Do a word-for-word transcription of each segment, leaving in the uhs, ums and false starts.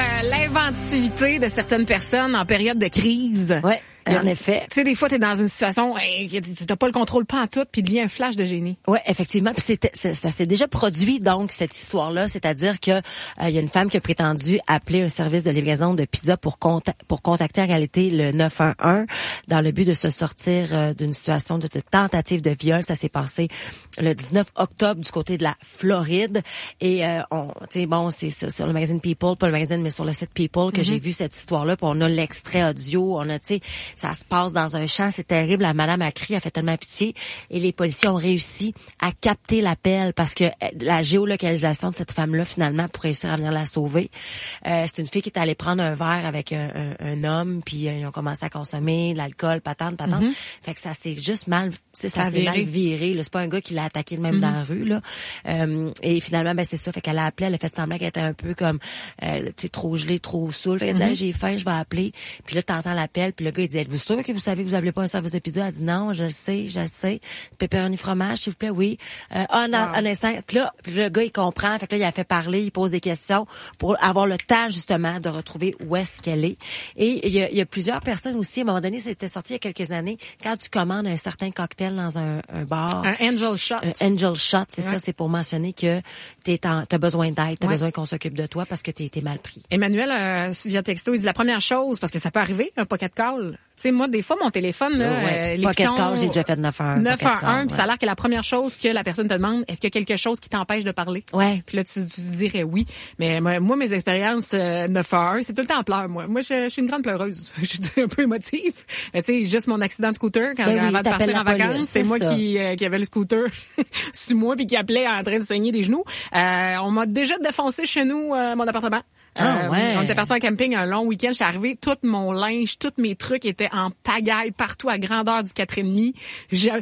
euh, l'inventivité de certaines personnes en période de crise. Ouais. En effet. Tu sais, des fois, t'es dans une situation, hey, tu t'as pas le contrôle pas en tout, puis il devient un flash de génie. Ouais, effectivement. Puis c'était, ça, ça s'est déjà produit, donc, cette histoire-là. C'est-à-dire que, il euh, y a une femme qui a prétendu appeler un service de livraison de pizza pour conta- pour contacter en réalité le neuf un un dans le but de se sortir euh, d'une situation de, de tentative de viol. Ça s'est passé le dix-neuf octobre du côté de la Floride. Et, euh, on, tu sais, bon, c'est sur, sur le magazine People, pas le magazine, mais sur le site People que mm-hmm. j'ai vu cette histoire-là. Puis on a l'extrait audio, on a, tu sais, ça se passe dans un champ, c'est terrible. La madame a crié, a fait tellement pitié. Et les policiers ont réussi à capter l'appel parce que la géolocalisation de cette femme-là, finalement, pour réussir à venir la sauver, euh, c'est une fille qui est allée prendre un verre avec un, un, un homme, puis euh, ils ont commencé à consommer de l'alcool, patente, patente. Mm-hmm. Fait que ça s'est juste mal, ça, ça s'est mal viré. Là. C'est pas un gars qui l'a attaqué même mm-hmm. dans la rue. Là. Euh, et finalement, ben c'est ça. Fait qu'elle a appelé, elle a fait semblant qu'elle était un peu comme, euh, tu sais, trop gelée, trop saoule. Fait qu'elle mm-hmm. dit, hey, j'ai faim, je vais appeler. Puis là, t'entends l'appel, puis le gars, il dit, êtes-vous sûr que vous savez que vous appelez pas un service de pizza? Elle dit non, je le sais, je le sais. Pepperoni fromage, s'il vous plaît, oui. Euh, ah, non, wow. un instant. Puis là, puis le gars, il comprend. Fait que là, il a fait parler, il pose des questions pour avoir le temps, justement, de retrouver où est-ce qu'elle est. Et il y a, il y a plusieurs personnes aussi, à un moment donné, c'était sorti il y a quelques années, quand tu commandes un certain cocktail dans un, un bar. Un Angel Shot. Un Angel Shot, c'est ouais. ça, c'est pour mentionner que t'es en, t'as besoin d'aide, t'as ouais. besoin qu'on s'occupe de toi parce que t'es été mal pris. Emmanuel, euh, via texto, il dit la première chose, parce que ça peut arriver, un pocket call. Tu sais, moi, des fois, mon téléphone, là, ouais. euh, Pocket call, j'ai déjà fait neuf un un. neuf un un, puis ça a l'air que la première chose que la personne te demande, est-ce qu'il y a quelque chose qui t'empêche de parler? Ouais. Puis là, tu, tu dirais oui. Mais moi, moi mes expériences euh, neuf un un, c'est tout le temps en pleurs, moi. Moi, je, je suis une grande pleureuse. Je suis un peu émotive. Mais tu sais, juste mon accident de scooter, quand ben avant oui, de partir en vacances, police, c'est, c'est moi ça. qui, euh, qui avait le scooter sur moi, puis qui appelait en train de saigner des genoux. Euh, on m'a déjà défoncé chez nous, euh, mon appartement. Ah, euh, ouais. On était parti en camping un long week-end. J'étais arrivée, tout mon linge, tous mes trucs étaient en pagaille partout à grandeur du quatre et demi. J'avais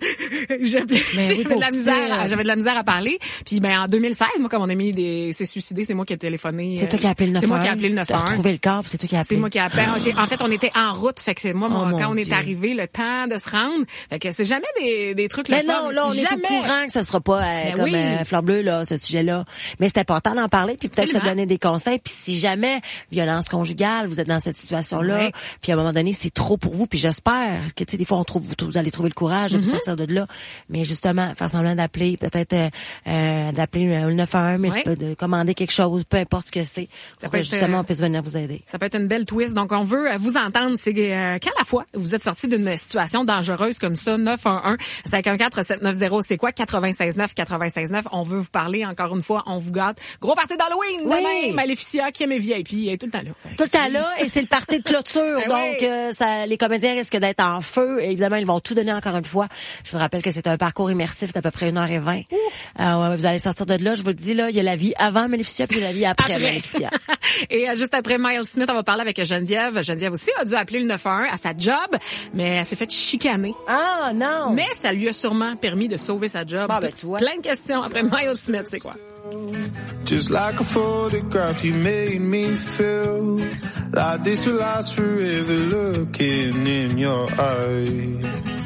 oui, de la misère, j'avais de la misère à parler. Puis ben en deux mille seize, moi comme mon ami des, s'est suicidé, c'est moi qui ai téléphoné. C'est toi qui as appelé le neuf un un. C'est moi qui ai appelé le neuf un un. Tu as retrouvé le corps, c'est toi qui as appelé. C'est moi qui ai appelé. En fait, on était en route, fait que c'est moi oh, mon, quand on Dieu. est arrivé, le temps de se rendre. Fait que c'est jamais des, des trucs. Mais le non, fun. là on jamais. est au courant que ce sera pas euh, ben comme oui. euh, fleur bleue là, ce sujet-là. Mais c'est important d'en parler puis peut-être Absolument. se donner des conseils. Puis si jamais violence conjugale, vous êtes dans cette situation-là, ouais. puis à un moment donné c'est trop pour vous. Puis j'espère que tu sais des fois on trouve vous, vous allez trouver le courage de mm-hmm. vous sortir de là. Mais justement faire semblant d'appeler, peut-être euh, euh, d'appeler le neuf un un, mais ouais. de commander quelque chose, peu importe ce que c'est, pour que justement on puisse venir vous aider. Ça peut être une belle twist. Donc on veut vous entendre. C'est euh, qu'à la fois vous êtes sorti d'une situation dangereuse comme ça. Neuf un un cinq un quatre sept neuf zéro. C'est quoi quatre-vingt-seize neuf quatre-vingt-seize neuf. On veut vous parler encore une fois. On vous gâte. Gros party d'Halloween oui. demain. Maléficia, Kim et V I P, elle est tout le temps là. Tout le temps là et c'est le party de clôture. Ben donc oui. euh, ça, les comédiens risquent d'être en feu. Et évidemment ils vont tout donner encore une fois. Je vous rappelle que c'est un parcours immersif d'à peu près une heure et vingt. Euh, vous allez sortir de là. Je vous le dis là, il y a la vie avant Maléficia puis il y a la vie après, après. Maléficia. Et euh, juste après Miles Smith, on va parler avec Geneviève. Geneviève aussi a dû appeler le neuf un un à sa job, mais elle s'est fait chicaner. Ah non! Mais ça lui a sûrement permis de sauver sa job. Bon, ben, tu vois. Plein de questions après Miles Smith, c'est quoi? Just like a photograph, you made me feel like this will last forever. Looking in your eyes,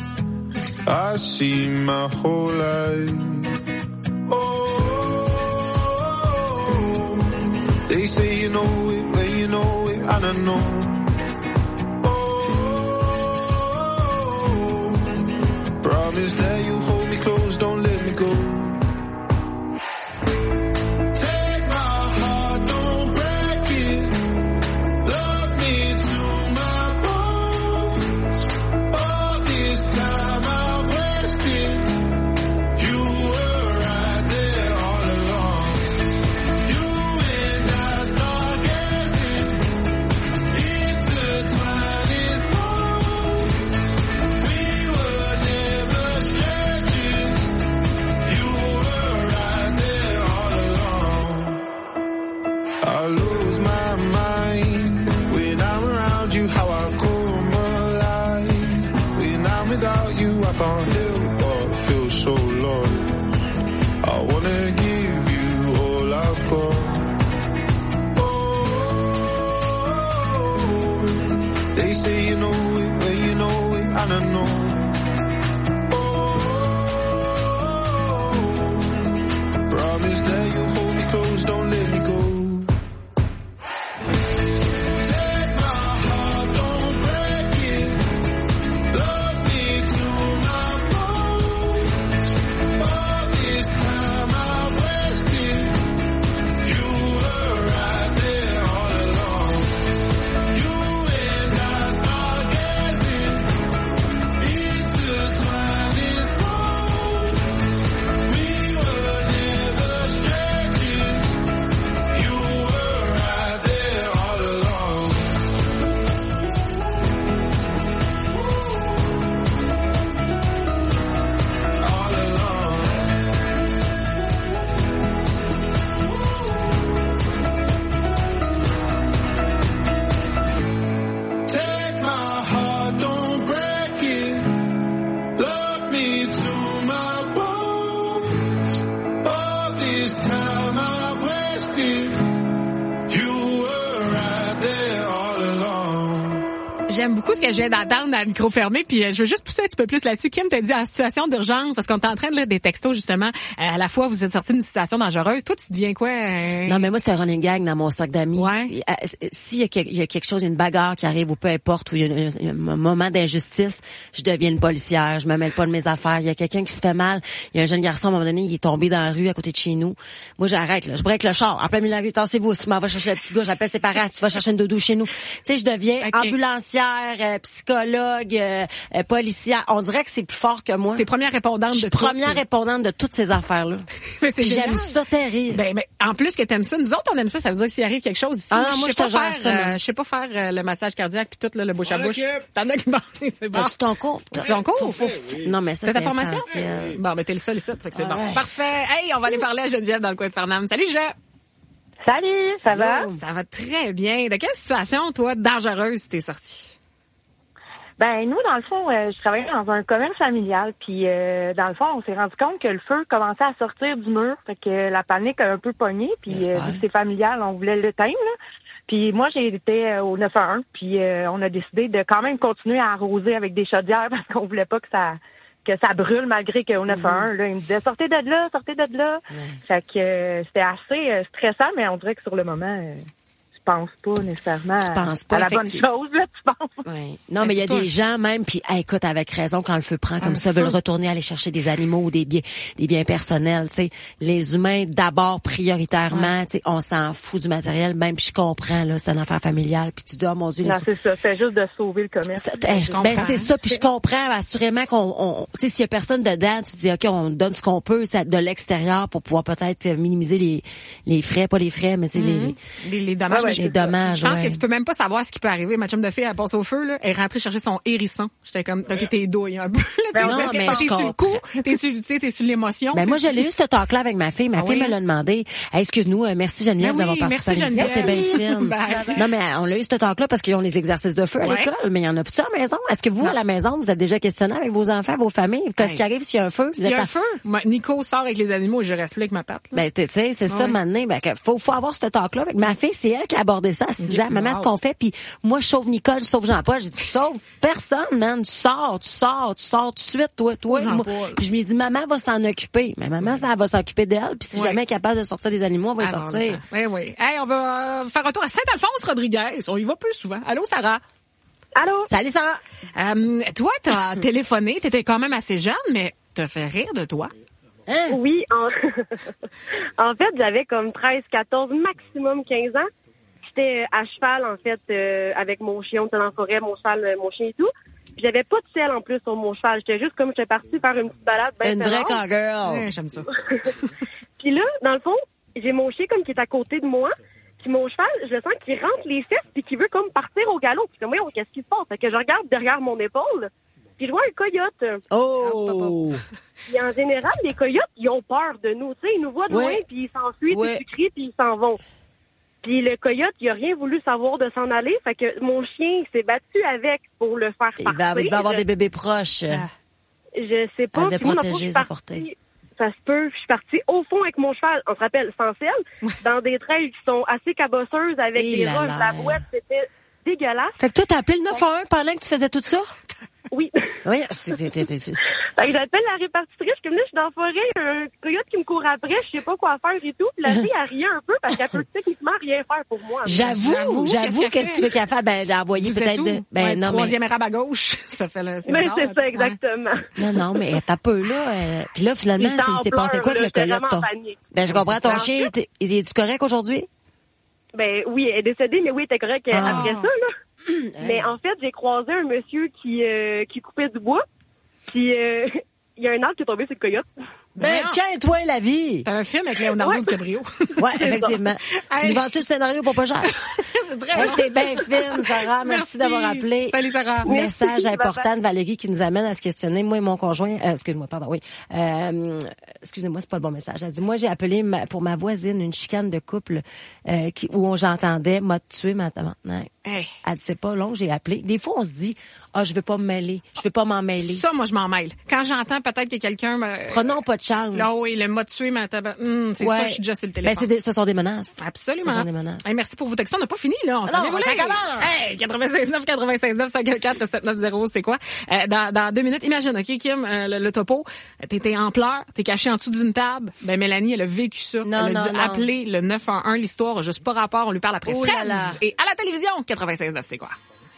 I see my whole life. Oh, they say you know it when you know it, I don't know. Oh, promise that you hold me close, don't let me go. J'aime beaucoup ce que je viens d'entendre à micro fermé, puis euh, je veux juste pousser un petit peu plus là-dessus. Kim t'a dit en situation d'urgence, parce qu'on est en train de lire des textos, justement. Euh, à la fois, vous êtes sorti d'une situation dangereuse. Toi, tu deviens quoi? Euh... Non, mais moi, c'est un running gag dans mon sac d'amis. Ouais. Euh, S'il y a, quelque, il y a quelque chose, une bagarre qui arrive ou peu importe, ou il y a, un, il y a un moment d'injustice, je deviens une policière. Je me mêle pas de mes affaires. Il y a quelqu'un qui se fait mal. Il y a un jeune garçon, à un moment donné, il est tombé dans la rue à côté de chez nous. Moi, j'arrête, là. Je break le char. En plein milieu de la rue, tassez-vous. Si tu m'en vas chercher le petit gars, j'appelle ses parents. Si tu vas chercher une doudou chez nous. Tu sais, je deviens okay. ambulancière, euh, psychologue, euh, euh, policière. On dirait que c'est plus fort que moi. T'es première répondante je suis de première tout. répondante de toutes ces affaires-là. Mais c'est j'aime ça terrible. Ben, mais en plus que t'aimes ça, nous autres on aime ça, ça veut dire que s'il arrive quelque chose ici, ah, je moi, sais je pas te faire, ça, euh, je sais pas faire euh, le massage cardiaque puis tout là, le bouche à bouche. T'en as qui bon, c'est bon. T'as-tu ton cours? T'as ton cours? Faut, faut, faut... Non, mais ça, c'est c'est ta formation? essentiel. Bon, mais t'es le seul ici, fait que c'est ah, bon. Ouais. Parfait. Hey, on va aller parler à Geneviève dans le coin de Farnham. Salut, Je. Salut, ça va? Ça va très bien. De quelle situation, toi, dangereuse, t'es sortie? Ben nous, dans le fond, euh, je travaillais dans un commerce familial, puis euh, dans le fond, on s'est rendu compte que le feu commençait à sortir du mur, fait que la panique a un peu pogné, puis euh, vu que c'est familial, on voulait l'éteindre, là. Puis moi, j'ai été au neuf un un, puis euh, on a décidé de quand même continuer à arroser avec des chaudières parce qu'on voulait pas que ça que ça brûle malgré qu'au neuf un un, là, il me disait sortez de là, sortez de là. Mm-hmm. Fait que euh, c'était assez euh, stressant, mais on dirait que sur le moment, euh, je pense pas nécessairement tu penses pas, à la bonne chose, là, tu penses? Oui. Non, mais il y a des gens même, puis hey, écoute, avec raison, quand le feu prend comme ça, veulent retourner aller chercher des animaux ou des biens, des biens personnels. Tu sais, les humains d'abord prioritairement. Ouais. Tu sais, on s'en fout du matériel, même. Puis je comprends là, c'est une affaire familiale. Puis tu dis oh mon Dieu. Non, les... c'est ça. C'est juste de sauver le commerce. Ça, ben c'est ça. Puis je comprends assurément qu'on, on, tu sais, s'il y a personne dedans, tu te dis ok, on donne ce qu'on peut ça, de l'extérieur pour pouvoir peut-être minimiser les les frais, pas les frais, mais tu sais mm-hmm. les, les les dommages. Ouais, les dommages. Je pense que tu peux même pas savoir ce qui peut arriver. Ma chum de fille, elle passe au feu, là, elle est rentrée chercher son hérisson. J'étais comme, ok, t'es douille un peu, là, ben non, mais t'es sur le coup, t'es sur, t'es sur l'émotion. Ben, moi, je l'ai eu, ce talk-là avec ma fille. Ma ah fille oui? me l'a demandé. Hey, excuse-nous, euh, merci Geneviève ben d'avoir oui, participé à l'émission. T'es bien fine. ben, non, mais on l'a eu, ce talk-là, parce qu'ils ont les exercices de feu à ouais. l'école, mais il y en a plus à la maison. Est-ce que vous, non. à la maison, vous êtes déjà questionné avec vos enfants, vos familles? Qu'est-ce hey. qui arrive s'il y a un feu? S'il y a un feu? Moi, Nico sort avec les animaux et je reste là avec ma patte. Là. Ben, tu sais, c'est ouais. ça, maintenant. Ben, faut, faut avoir ce talk-là avec ma fille. C'est elle qui a abordé ça à six ans. Maman, ce qu'on fait, puis moi, je sauve Nicole, je sauve Jean-Paul. J'ai dit, tu sauves personne, man. Tu sors, tu sors, tu sors tout de suite, toi, toi. Moi. Puis je lui ai dit, maman va s'en occuper. Mais maman, ça elle va s'occuper d'elle. Puis si ouais. jamais elle est capable de sortir des animaux, on va y ah, sortir. Oui, oui. Hey, on va faire un tour à Saint-Alphonse, Rodriguez. On y va plus souvent. Allô, Sarah? Allô? Salut, Sarah. Euh, toi, t'as téléphoné. T'étais quand même assez jeune, mais t'as fait rire de toi. Hein? Oui. En, en fait, j'avais comme treize, quatorze, maximum quinze ans. J'étais à cheval, en fait, euh, avec mon chien. On était dans la forêt, mon cheval, mon chien et tout. Puis j'avais pas de selle, en plus, sur mon cheval. J'étais juste comme, j'étais partie faire une petite balade. Ben une vraie cowgirl. Ouais, j'aime ça. Puis là, dans le fond, j'ai mon chien comme qui est à côté de moi. Puis mon cheval, je sens qu'il rentre les fesses puis qu'il veut comme partir au galop. Puis comme, voyons, qu'est-ce qui se passe? Fait que je regarde derrière mon épaule. Puis je vois un coyote. Oh! Puis en général, les coyotes, ils ont peur de nous. Tu sais, ils nous voient de loin, ouais. puis ils s'enfuient, ouais. puis ils crient, puis ils s'en vont. Puis le coyote, il a rien voulu savoir de s'en aller. Fait que mon chien s'est battu avec pour le faire partir. Il va, il va avoir des bébés proches. Ah. Je sais pas. Elle devait protéger sa portée. Ça se peut. Je suis partie au fond avec mon cheval. On se rappelle, sans selle, dans des trails qui sont assez cabosseuses avec Et des roches. La boîte, c'était dégueulasse. Fait que toi, t'as appelé le neuf un un pendant que tu faisais tout ça? Oui. Oui, c'était... Fait que j'appelle la répartitrice, comme là, je suis dans la forêt, il y a un coyote qui me court après, je sais pas quoi faire et tout. Puis la fille, elle rit un peu parce qu'elle peut techniquement rien faire pour moi. J'avoue, j'avoue, j'avoue qu'est-ce que tu veux qu'elle fasse? Ben, d'envoyer peut-être... De... Ben, ouais, non, troisième mais... érable à gauche, ça fait le... C'est mais bizarre, c'est ça, exactement. Non, non, mais t'as peu, là. Euh... Puis là, finalement, c'est, c'est passé quoi avec le coyote? Ton... Ben, je comprends, ton chien, il est-tu correct aujourd'hui? Ben, oui, elle est décédée, mais oui, elle était correcte ah. après ça, là. Mais en fait, j'ai croisé un monsieur qui euh, qui coupait du bois, puis euh, il y a un arbre qui est tombé sur le coyote. Ben, tiens, toi, la vie! T'as un film avec Leonardo ouais. DiCaprio. Ouais, effectivement. Tu nous vends-tu le scénario pour pas cher? C'est très hey, t'es bien fine, Sarah. Merci, Merci d'avoir appelé. Salut, Sarah. Message Merci, important de Valérie qui nous amène à se questionner. Moi et mon conjoint, euh, excuse-moi, pardon, oui. Euh, excusez-moi, c'est pas le bon message. Elle dit, moi, j'ai appelé ma, pour ma voisine une chicane de couple euh, qui, où j'entendais, m'a tué maintenant. Hey. Elle dit, c'est pas long, j'ai appelé. Des fois, on se dit, ah, oh, je veux pas me mêler. Je veux pas m'en mêler. Ça, moi, je m'en mêle. Quand j'entends peut-être que quelqu'un me... Prenons pas de chance. Là, oui, le m'a tué, ma tabac. Hum, c'est ouais. ça, je suis déjà sur le téléphone. Ben, c'est des, ce sont des menaces. Absolument. Ce sont des menaces. Hey, merci pour vos textos. On n'a pas fini, là. On s'en non, est volé. ça commence. Hey, quatre-vingt-seize neuf, quatre-vingt-seize neuf, cinq quatre, sept neuf zéro, c'est quoi? Euh, dans, dans deux minutes, imagine, OK, Kim, euh, le, le topo, t'étais en pleurs, t'es caché en dessous d'une table. Ben, Mélanie, elle a vécu ça. Non, elle a non, dû non. appeler le neuf un un. L'histoire a juste pas rapport. On lui parle après Oh Friends. là là. Et à la télévision, quatre-vingt-seize neuf, c'est quoi?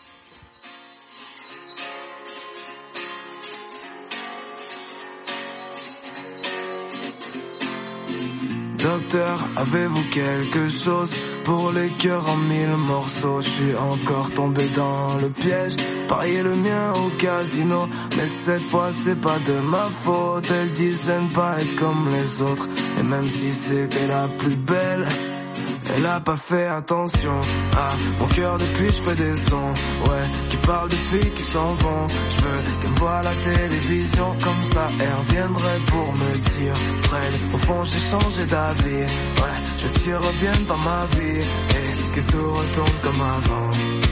Docteur, avez-vous quelque chose pour les cœurs en mille morceaux? Je suis encore tombé dans le piège, parier le mien au casino, mais cette fois c'est pas de ma faute. Elles disaient ne pas être comme les autres, et même si c'était la plus belle, elle a pas fait attention à mon cœur depuis je fais des sons, ouais, qui parlent de filles qui s'en vont. Je veux qu'elle me voie à la télévision, comme ça elle reviendrait pour me dire Fred, au fond j'ai changé d'avis, ouais, je veux que tu reviennes dans ma vie et que tout retourne comme avant.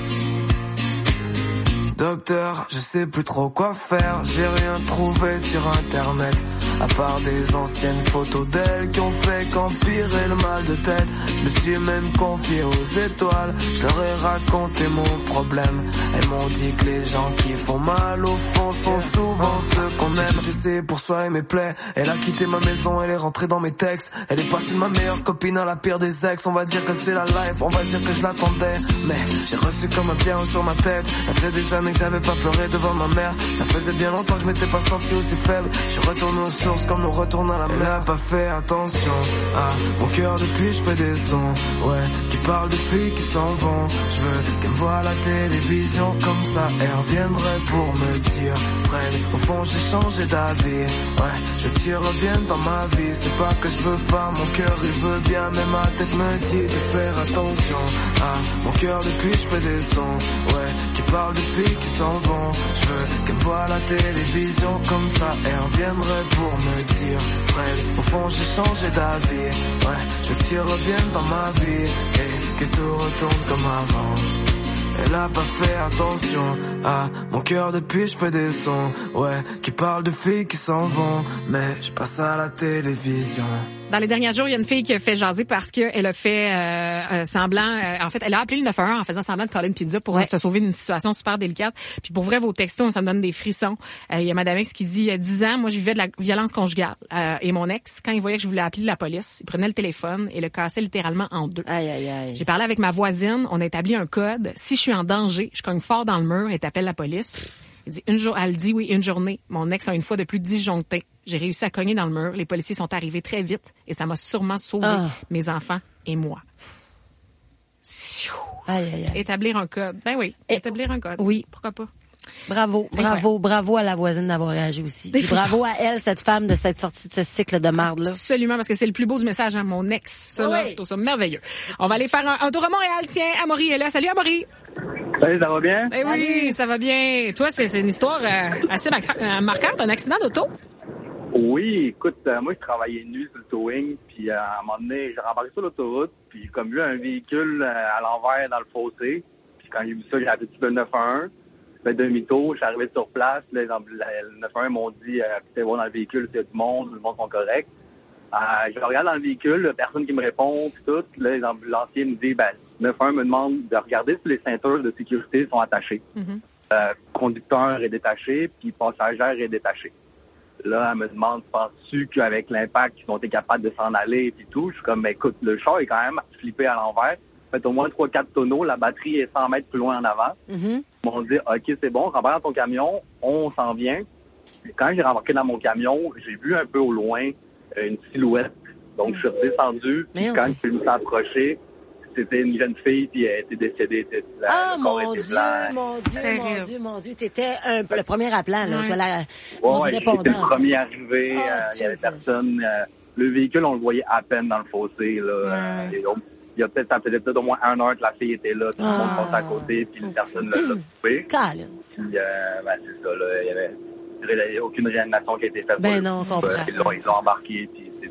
Docteur, je sais plus trop quoi faire, j'ai rien trouvé sur internet, à part des anciennes photos d'elle qui ont fait qu'empirer le mal de tête. Je me suis même confié aux étoiles, je leur ai raconté mon problème. Elles m'ont dit que les gens qui font mal au fond sont souvent ceux qu'on aime. J'ai essayé pour soigner mes plaies, elle a quitté ma maison, elle est rentrée dans mes textes. Elle est passée de ma meilleure copine à la pire des ex. On va dire que c'est la life, on va dire que je l'attendais, mais j'ai reçu comme un pierre sur ma tête. Ça faisait des années que j'avais pas pleuré devant ma mère, ça faisait bien longtemps que je m'étais pas senti aussi faible. Je suis retourné aux sources comme on retourne à la mer. Elle a pas fait attention à mon cœur depuis je fais des sons, ouais, qui parlent de filles qui s'en vont. Je veux qu'elle me voie à la télévision, comme ça elle reviendrait pour me dire Fred, au fond j'ai changé d'avis, ouais, je veux que tu reviennes dans ma vie. C'est pas que je veux pas, mon cœur il veut bien, mais ma tête me dit de faire attention à mon cœur depuis je fais des sons, ouais, qui parlent de filles qui s'en vont. Je veux qu'elle me voie à la télévision, comme ça elle reviendrait pour me dire Fred, au fond j'ai changé d'avis, ouais, je veux que tu reviennes dans ma vie et que tout retourne comme avant. Elle a pas fait attention à mon cœur depuis je fais des sons, ouais, qui parlent de filles qui s'en vont, mais je passe à la télévision. Dans les derniers jours, il y a une fille qui a fait jaser parce qu'elle a fait euh, euh, semblant... Euh, en fait, elle a appelé le neuf un un en faisant semblant de coller une pizza pour ouais. se sauver d'une situation super délicate. Puis pour vrai, vos textos, ça me donne des frissons. Euh, il y a Madame X qui dit, il y a dix ans, moi, je vivais de la violence conjugale. Euh, et mon ex, quand il voyait que je voulais appeler la police, il prenait le téléphone et le cassait littéralement en deux. Aïe, aïe, aïe. J'ai parlé avec ma voisine, on a établi un code. Si je suis en danger, je cogne fort dans le mur et t'appelles la police. Elle dit, une jour, elle dit oui, une journée. Mon ex a une fois de plus disjoncté. J'ai réussi à cogner dans le mur. Les policiers sont arrivés très vite et ça m'a sûrement sauvé ah. mes enfants et moi. Aïe, aïe, aïe. Établir un code. Ben oui, et établir un code. Oui. Pourquoi pas? Bravo, bravo, bravo à la voisine d'avoir réagi aussi. Puis bravo à elle, cette femme, de cette sortie de ce cycle de marde-là. Absolument, parce que c'est le plus beau du message, hein, mon ex. Ça, oui. là, je trouve ça merveilleux. On va aller faire un, un tour à Montréal. Tiens, Amaury est là. Salut, Amaury. Salut, ça va bien? Eh oui, Salut. Ça va bien. Toi, c'est, c'est une histoire euh, assez mar- marquante, un accident d'auto? Oui, écoute, euh, moi, je travaillais de nuit sur le towing, puis euh, à un moment donné, j'ai rembarqué sur l'autoroute, puis comme vu un véhicule euh, à l'envers dans le fossé, puis quand j'ai vu ça, j'ai appelé le neuf un un. Fait demi-tour, je suis arrivé sur place, là, le neuf un un m'ont dit, euh, tu sais, voir dans le véhicule s'il y a du monde, le monde sont corrects. Euh, je regarde dans le véhicule, personne qui me répond, puis tout. Là, les ambulanciers me disent, ben, le neuf un un me demande de regarder si les ceintures de sécurité sont attachées. Mm-hmm. Euh, conducteur est détaché, puis passagère est détaché. Là, elle me demande, penses-tu qu'avec l'impact, ils ont été capables de s'en aller, puis tout? Je suis comme, ben, écoute, le char est quand même flippé à l'envers. Fait au moins trois quatre tonneaux, la batterie est cent mètres plus loin en avant. Mm-hmm. Ils m'ont dit, OK, c'est bon, rembarque dans ton camion, on s'en vient. Et quand j'ai rembarqué dans mon camion, j'ai vu un peu au loin euh, une silhouette. Donc, je suis redescendu, puis quand je me suis approché, c'était une jeune fille, puis elle était décédée. La, ah, mon Dieu, blanc. mon Dieu, Très mon Dieu, mon Dieu. T'étais un, le premier appelant, là. Ouais. Toi, la, ouais, ouais, j'étais le premier arrivé. Oh, euh, il y avait personne. Euh, le véhicule, on le voyait à peine dans le fossé, là. Ouais. Euh, et donc, il y a peut-être, ça faisait peut-être au moins un heure que la fille était là, tout le monde passait à côté, puis une personne l'a coupé. Colin. Puis, euh, ben, c'est ça, là. Il y avait aucune réanimation qui a été faite. Ben non, on comprend. Ils l'ont, ils l'ont embarqué, puis c'est tout.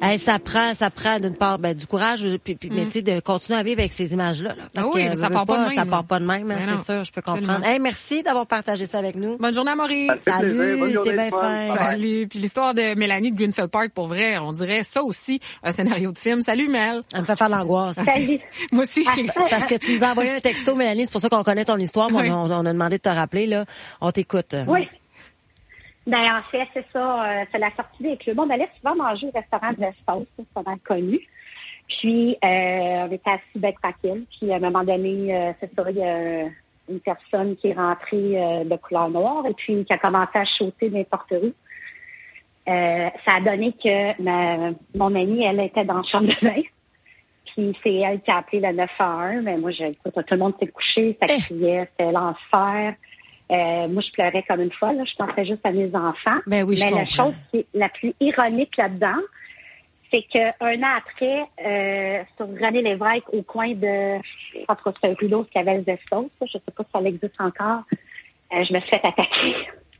Hey, ça prend, ça prend d'une part ben, du courage, puis, puis mm. mais tu sais de continuer à vivre avec ces images-là. Là, parce ah oui, que ça part pas, pas de même. Ça part pas de même, hein, c'est sûr, je peux comprendre. Hey, merci d'avoir partagé ça avec nous. Bonne journée à Maurice. Salut, t'es bien fin. Salut. Puis l'histoire de Mélanie de Greenfield Park, pour vrai, on dirait ça aussi un scénario de film. Salut Mel. Elle me fait faire l'angoisse. Salut. Moi aussi. Ah, c'est parce que tu nous as envoyé un texto, Mélanie, c'est pour ça qu'on connaît ton histoire. Oui. On, on a demandé de te rappeler là. On t'écoute. Oui. Ben, en fait, c'est ça, euh, c'est la sortie des clubs. On allait souvent manger au restaurant de l'Espace, c'est vraiment connu. Puis, euh, on était assis bec tranquille. Puis, à un moment donné, euh, c'est ça, il y a une personne qui est rentrée euh, de couleur noire et puis qui a commencé à sauter n'importe où. Euh, ça a donné que ma, mon amie, elle était dans la chambre de bain. Puis, c'est elle qui a appelé le neuf un un. Mais moi, je, écoute, tout le monde s'est couché, ça criait, c'était l'enfer. Euh, moi, je pleurais comme une folle. Là. Je pensais juste à mes enfants. Ben oui, je Mais comprends. la chose qui est la plus ironique là-dedans, c'est qu'un an après, euh, sur René Lévesque, au coin de, en tout cas, c'est un rideau qui avait les Estos, je sais pas si ça existe encore, euh, je me suis fait attaquer.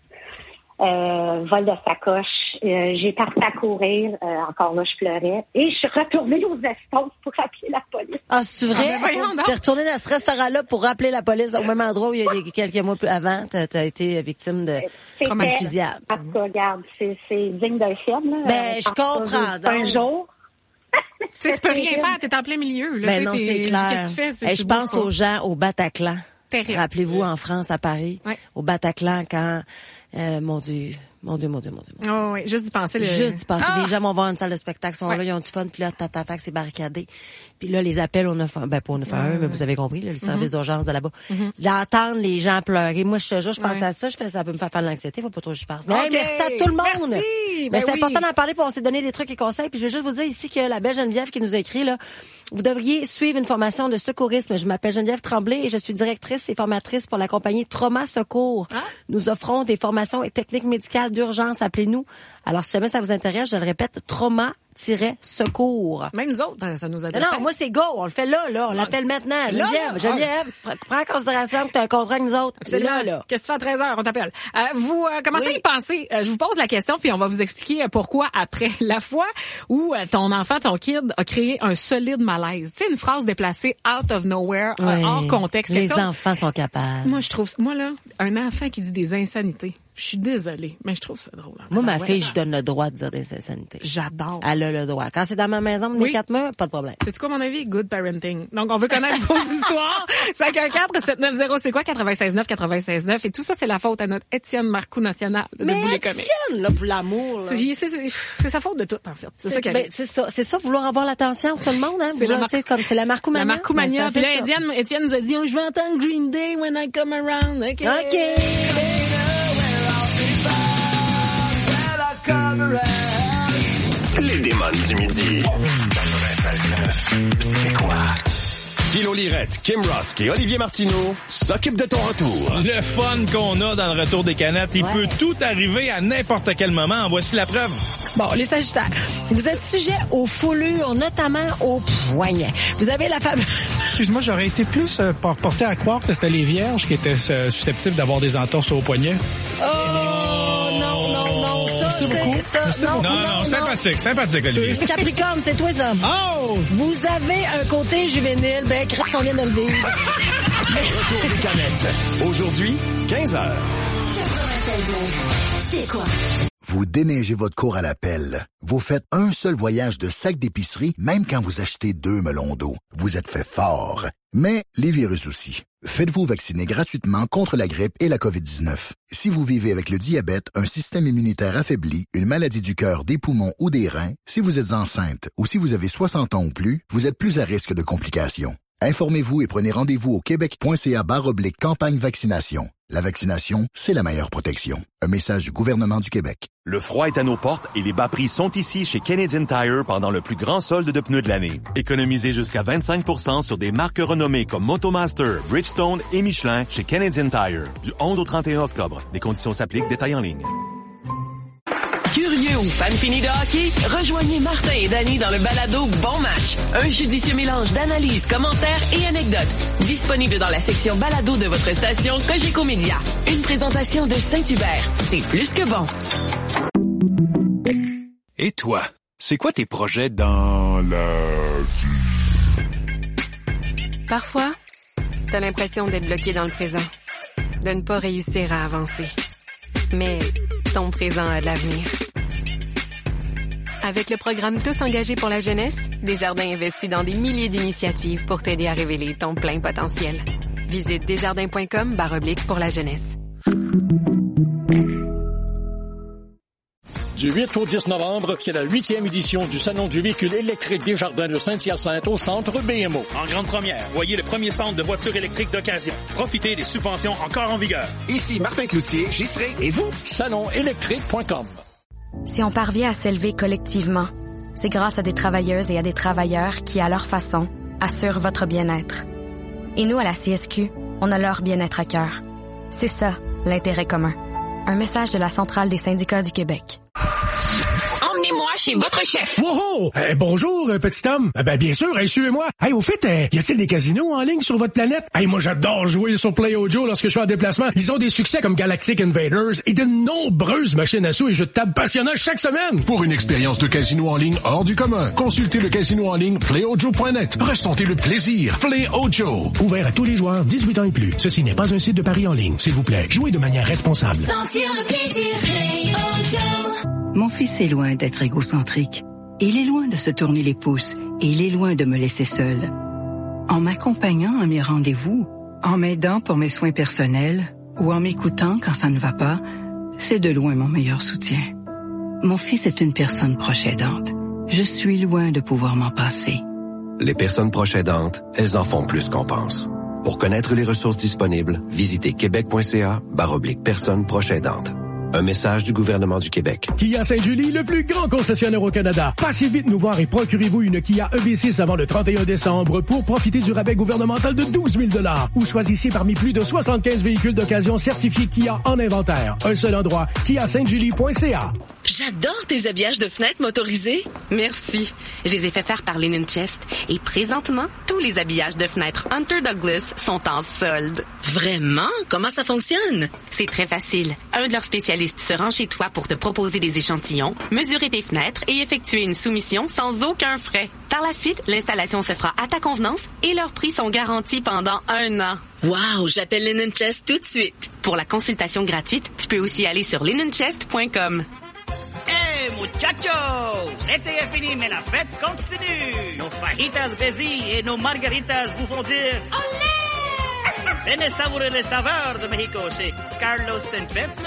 Euh, vol de sacoche. Euh, j'ai parti à courir. Euh, encore là, je pleurais. Et je suis retournée aux Estos pour appeler la police. Ah, c'est vrai? Ah, ben T'es retournée dans ce restaurant-là pour rappeler la police au même endroit où il y a quelques mois plus avant, t'as, t'as été victime de traumatisme. En tout cas, regarde, c'est, c'est digne d'un film. Là. Ben, je comprends. Donc. Un jour. Tu sais, tu peux rien faire, t'es en plein milieu. Là, ben non, c'est clair. Qu'est-ce que tu fais? C'est, hey, je pense beau, aux gens au Bataclan. Terrible. Rappelez-vous, en France, à Paris, ouais. au Bataclan, quand, euh, mon Dieu, mon Dieu, mon Dieu, mon Dieu. Mon Dieu. Oh, oui, juste d'y penser. Le... Juste d'y penser. Ah! Les gens vont voir une salle de spectacle, sont ouais. là, ils ont du fun, puis là, tata, c'est barricadé. Puis là, les appels au neuf un un, ben pas au neuf un un, mmh. mais vous avez compris, là, le service mm-hmm. d'urgence de là-bas. Mm-hmm. D'entendre les gens pleurer. Moi, je te jure, je pense ouais. à ça, je fais ça peut me faire faire de l'anxiété, faut pas trop que je pense. Mais okay. hey, merci à tout le monde. Merci. Ben, ben c'est oui. important d'en parler, puis on s'est donné des trucs et conseils. Puis je veux juste vous dire ici que la belle Geneviève qui nous a écrit, là, vous devriez suivre une formation de secourisme. Je m'appelle Geneviève Tremblay et je suis directrice et formatrice pour la compagnie Trauma Secours. Ah. Nous offrons des formations et techniques médicales d'urgence. Appelez-nous. Alors, si jamais ça vous intéresse, je le répète, trauma-secours. Même nous autres, ça nous intéresse. Non, non, moi, c'est go. On le fait là, là. On l'appelle maintenant. Là, Geneviève, là. Geneviève, ah. prends en considération que tu as un contrat avec nous autres. Absolument. Là, là. Qu'est-ce que tu fais à treize heures? On t'appelle. Euh, vous euh, commencez oui. à y penser. Euh, je vous pose la question, puis on va vous expliquer pourquoi après. La fois où euh, ton enfant, ton kid, a créé un solide malaise. Tu sais, une phrase déplacée out of nowhere, oui. euh, hors contexte. Les enfants sont capables. Moi, je trouve... Moi, là, un enfant qui dit des insanités, je suis désolée, mais je trouve ça drôle. Moi, ma fille, je donne le droit de dire des insanités. J'adore. Elle a le droit. Quand c'est dans ma maison, mes oui. quatre murs, pas de problème. C'est quoi, mon avis? Good parenting. Donc, on veut connaître vos histoires. cinq un quatre sept neuf zéro, c'est quoi? quatre-vingt-seize neuf, quatre-vingt-seize neuf. Et tout ça, c'est la faute à notre Étienne Marcoux national de Mais Boulet Étienne, là, pour l'amour, là. C'est, c'est, c'est, c'est sa faute de tout, en fait. C'est, c'est ça qui arrive. Ben, c'est ça. C'est ça, vouloir avoir l'attention de tout le monde, hein. C'est, la, mar- comme, c'est la Marcoux mania. La Marcoux mania. Puis là, Étienne, Étienne nous a dit, oh, je vais entendre Green Day when I come around. OK. OK. Les démons du midi. C'est quoi? Philo Lirette, Kim Rusk et Olivier Martineau s'occupent de ton retour. Le fun qu'on a dans le retour des canettes, il ouais. peut tout arriver à n'importe quel moment. En voici la preuve. Bon, les Sagittaires, vous êtes sujet aux foulures, notamment aux poignets. Vous avez la femme... Excuse-moi, j'aurais été plus euh, porté à croire que c'était les vierges qui étaient euh, susceptibles d'avoir des entorses aux poignets. Oh, non, non, non, ça, c'est... c'est ça. C'est non, beaucoup. non, non, sympathique, sympathique, Olivier. C'est Capricorne, c'est toi, ça. Oh! Vous avez un côté juvénile, ben, crac, on vient de le vivre. Retour des canettes. Aujourd'hui, quinze heures. C'est quoi? Vous déneigez votre cour à la pelle. Vous faites un seul voyage de sac d'épicerie, même quand vous achetez deux melons d'eau. Vous êtes fait fort. Mais les virus aussi. Faites-vous vacciner gratuitement contre la grippe et la covid dix-neuf. Si vous vivez avec le diabète, un système immunitaire affaibli, une maladie du cœur, des poumons ou des reins, si vous êtes enceinte ou si vous avez soixante ans ou plus, vous êtes plus à risque de complications. Informez-vous et prenez rendez-vous au québec.ca barre oblique campagne vaccination. La vaccination, c'est la meilleure protection. Un message du gouvernement du Québec. Le froid est à nos portes et les bas prix sont ici chez Canadian Tire pendant le plus grand solde de pneus de l'année. Économisez jusqu'à vingt-cinq pour cent sur des marques renommées comme Motomaster, Bridgestone et Michelin chez Canadian Tire. Du onze au trente et un octobre. Des conditions s'appliquent, détails en ligne. Curieux ou fan fini de hockey? Rejoignez Martin et Danny dans le balado Bon Match. Un judicieux mélange d'analyses, commentaires et anecdotes. Disponible dans la section balado de votre station Cogeco Média. Une présentation de Saint-Hubert. C'est plus que bon. Et toi? C'est quoi tes projets dans la vie? Parfois, t'as l'impression d'être bloqué dans le présent, de ne pas réussir à avancer. Mais ton présent a de l'avenir. Avec le programme Tous engagés pour la jeunesse, Desjardins investit dans des milliers d'initiatives pour t'aider à révéler ton plein potentiel. Visite desjardins.com barre oblique pour la jeunesse. Du huit au dix novembre, c'est la huitième édition du Salon du véhicule électrique Desjardins de Saint-Hyacinthe au Centre B M O. En grande première, voyez le premier centre de voitures électriques d'occasion. Profitez des subventions encore en vigueur. Ici Martin Cloutier, j'y serai. Et vous? salon électrique point com. Si on parvient à s'élever collectivement, c'est grâce à des travailleuses et à des travailleurs qui, à leur façon, assurent votre bien-être. Et nous, à la C S Q, on a leur bien-être à cœur. C'est ça, l'intérêt commun. Un message de la Centrale des syndicats du Québec. Emmenez-moi chez votre chef. Wow! Euh, bonjour, euh, petit homme. Euh, ben, bien sûr, hey, suivez-moi. Hey, au fait, euh, y a-t-il des casinos en ligne sur votre planète? Hey, moi, j'adore jouer sur PlayOjo lorsque je suis en déplacement. Ils ont des succès comme Galactic Invaders et de nombreuses machines à sous et jeux de table passionnants chaque semaine. Pour une expérience de casino en ligne hors du commun, consultez le casino en ligne playojo point net. Ressentez le plaisir. PlayOjo. Ouvert à tous les joueurs, dix-huit ans et plus. Ceci n'est pas un site de paris en ligne. S'il vous plaît, jouez de manière responsable. Sentir le plaisir, PlayOjo. Mon fils est loin d'être égocentrique. Il est loin de se tourner les pouces et il est loin de me laisser seule. En m'accompagnant à mes rendez-vous, en m'aidant pour mes soins personnels ou en m'écoutant quand ça ne va pas, c'est de loin mon meilleur soutien. Mon fils est une personne proche aidante. Je suis loin de pouvoir m'en passer. Les personnes proches aidantes, elles en font plus qu'on pense. Pour connaître les ressources disponibles, visitez québec.ca barre oblique personnes proches aidantes. Un message du gouvernement du Québec. Kia Saint-Julie, le plus grand concessionnaire au Canada. Passez vite nous voir et procurez-vous une Kia E V six avant le trente et un décembre pour profiter du rabais gouvernemental de douze mille dollars. Ou choisissez parmi plus de soixante-quinze véhicules d'occasion certifiés Kia en inventaire. Un seul endroit, kia saint julie point c a. J'adore tes habillages de fenêtres motorisés. Merci. Je les ai fait faire par Linen Chest. Et présentement, tous les habillages de fenêtres Hunter Douglas sont en solde. Vraiment? Comment ça fonctionne? C'est très facile. Un de leurs spécialistes se rend chez toi pour te proposer des échantillons, mesurer tes fenêtres et effectuer une soumission sans aucun frais. Par la suite, l'installation se fera à ta convenance et leurs prix sont garantis pendant un an. Wow, j'appelle Linen Chest tout de suite. Pour la consultation gratuite, tu peux aussi aller sur linen chest point com. Hey, muchachos! L'été est fini, mais la fête continue! Nos fajitas Bézi et nos margaritas vous font dire... Olé! Venez savourer les saveurs de Mexico chez Carlos and Pepe!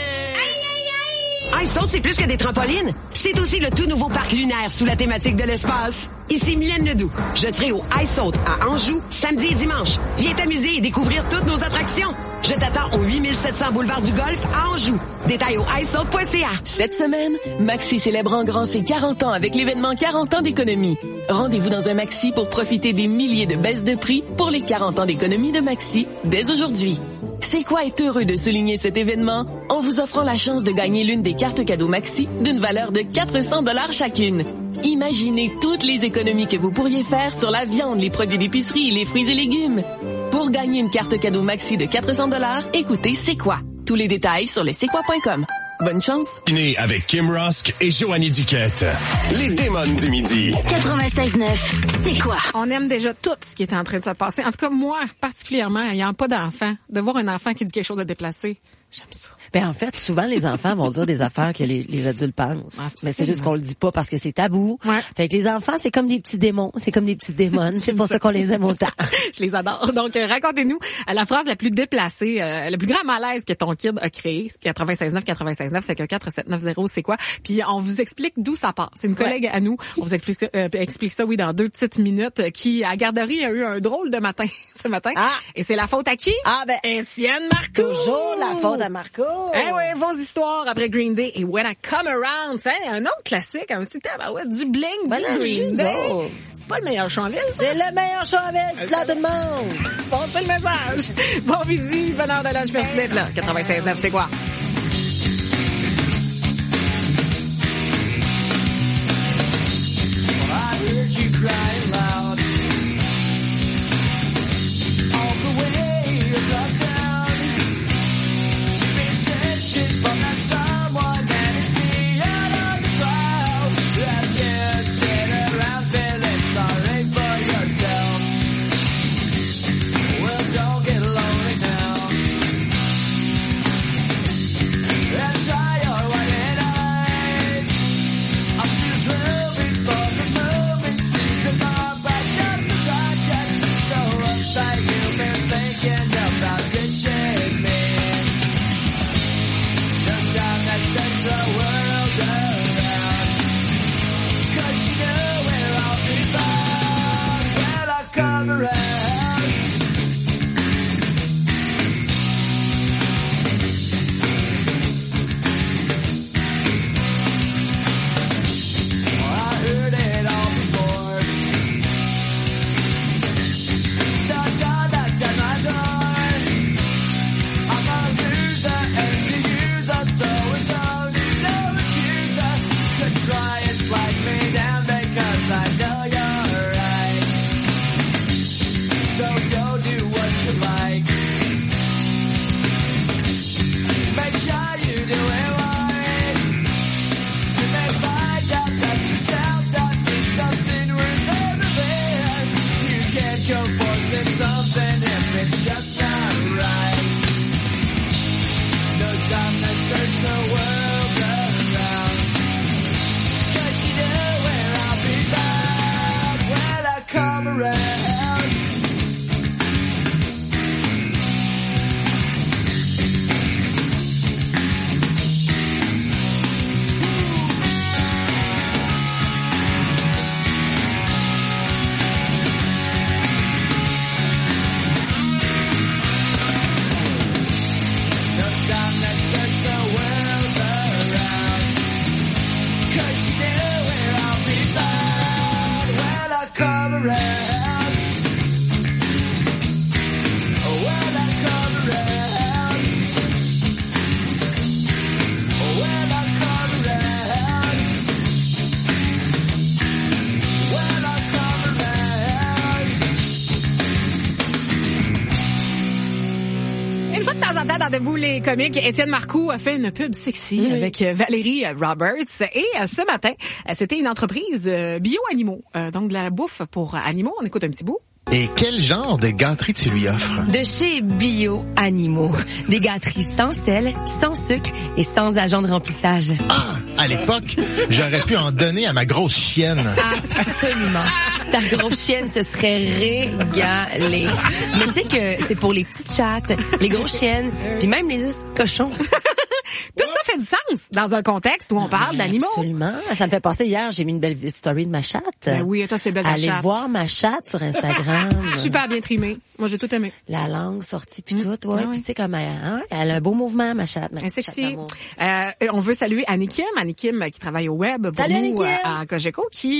iSaute, c'est plus que des trampolines. C'est aussi le tout nouveau parc lunaire sous la thématique de l'espace. Ici Mylène Ledoux. Je serai au iSaute à Anjou, samedi et dimanche. Viens t'amuser et découvrir toutes nos attractions. Je t'attends au huit mille sept cents boulevard du Golfe à Anjou. Détails au i saute point c a. Cette semaine, Maxi célèbre en grand ses quarante ans avec l'événement quarante ans d'économie. Rendez-vous dans un Maxi pour profiter des milliers de baisses de prix pour les quarante ans d'économie de Maxi dès aujourd'hui. C'est quoi est heureux de souligner cet événement en vous offrant la chance de gagner l'une des cartes cadeaux Maxi d'une valeur de quatre cents dollars chacune. Imaginez toutes les économies que vous pourriez faire sur la viande, les produits d'épicerie et les fruits et légumes. Pour gagner une carte cadeau Maxi de quatre cents dollars, écoutez C'est quoi? Tous les détails sur le c'est quoi point com. Bonne chance. Né avec Kim Rusk et Joanie Duquette. Les démons du midi. quatre-vingt-seize neuf, c'est quoi? On aime déjà tout ce qui est en train de se passer. En tout cas, moi, particulièrement, ayant pas d'enfant, de voir un enfant qui dit quelque chose de déplacé, j'aime ça. Ben en fait, souvent les enfants vont dire des affaires que les, les adultes pensent. Absolument. Mais c'est juste qu'on le dit pas parce que c'est tabou. Ouais. Fait que les enfants, c'est comme des petits démons, c'est comme des petits démons. C'est pour ça, ça qu'on les aime autant. Je les adore. Donc euh, racontez-nous euh, la phrase la plus déplacée, euh, le plus grand malaise que ton kid a créé. quatre-vingt-seize neuf quatre-vingt-seize neuf cinq un quatre sept neuf zéro, c'est quoi? Puis on vous explique d'où ça part. C'est une collègue ouais. à nous. On vous explique, euh, explique ça, oui, dans deux petites minutes. Euh, qui à garderie a eu un drôle de matin ce matin. Ah. Et c'est la faute à qui? Ah ben Étienne Marcoux. Toujours la faute à Marcoux. Eh oui, vos histoires après Green Day et When I Come Around. C'est un autre classique, un petit thème, ouais, du bling, ben du Green Day. C'est pas le meilleur chant en ville, ça? C'est le meilleur chant en ville, c'est là tout le monde. Bon, c'est le message. Bon midi, bonne heure de lunch, merci d'être là. quatre-vingt-seize neuf, c'est quoi? I heard you crying loud all the way across town. You've been searching for that someone that is beyond the crowd. I Une fois de temps en temps, dans Debout les comiques, Étienne Marcoux a fait une pub sexy oui. avec Valérie Roberts. Et ce matin, c'était une entreprise bio-animaux. Donc, de la bouffe pour animaux. On écoute un petit bout. Et quel genre de gâterie tu lui offres? De chez Bio Animaux. Des gâteries sans sel, sans sucre et sans agent de remplissage. Ah! À l'époque, j'aurais pu en donner à ma grosse chienne. Absolument. Ta grosse chienne se serait régalée. Mais tu sais que c'est pour les petites chattes, les grosses chiennes, puis même les cochons. Tout ça fait du sens dans un contexte où on parle oui, d'animaux. Absolument. Ça me fait penser, hier, j'ai mis une belle story de ma chatte. Ben oui, toi, c'est belle Allez chatte. voir ma chatte sur Instagram. Super bien trimée. Moi, j'ai tout aimé. La langue sortie puis mmh. tout, ouais. Ah, puis tu sais comme elle, hein, elle a un beau mouvement, ma chatte. Ma sexy. Euh, on veut saluer Annie Kim, Annie Kim qui travaille au web pour Salut, nous à Cogeco, qui,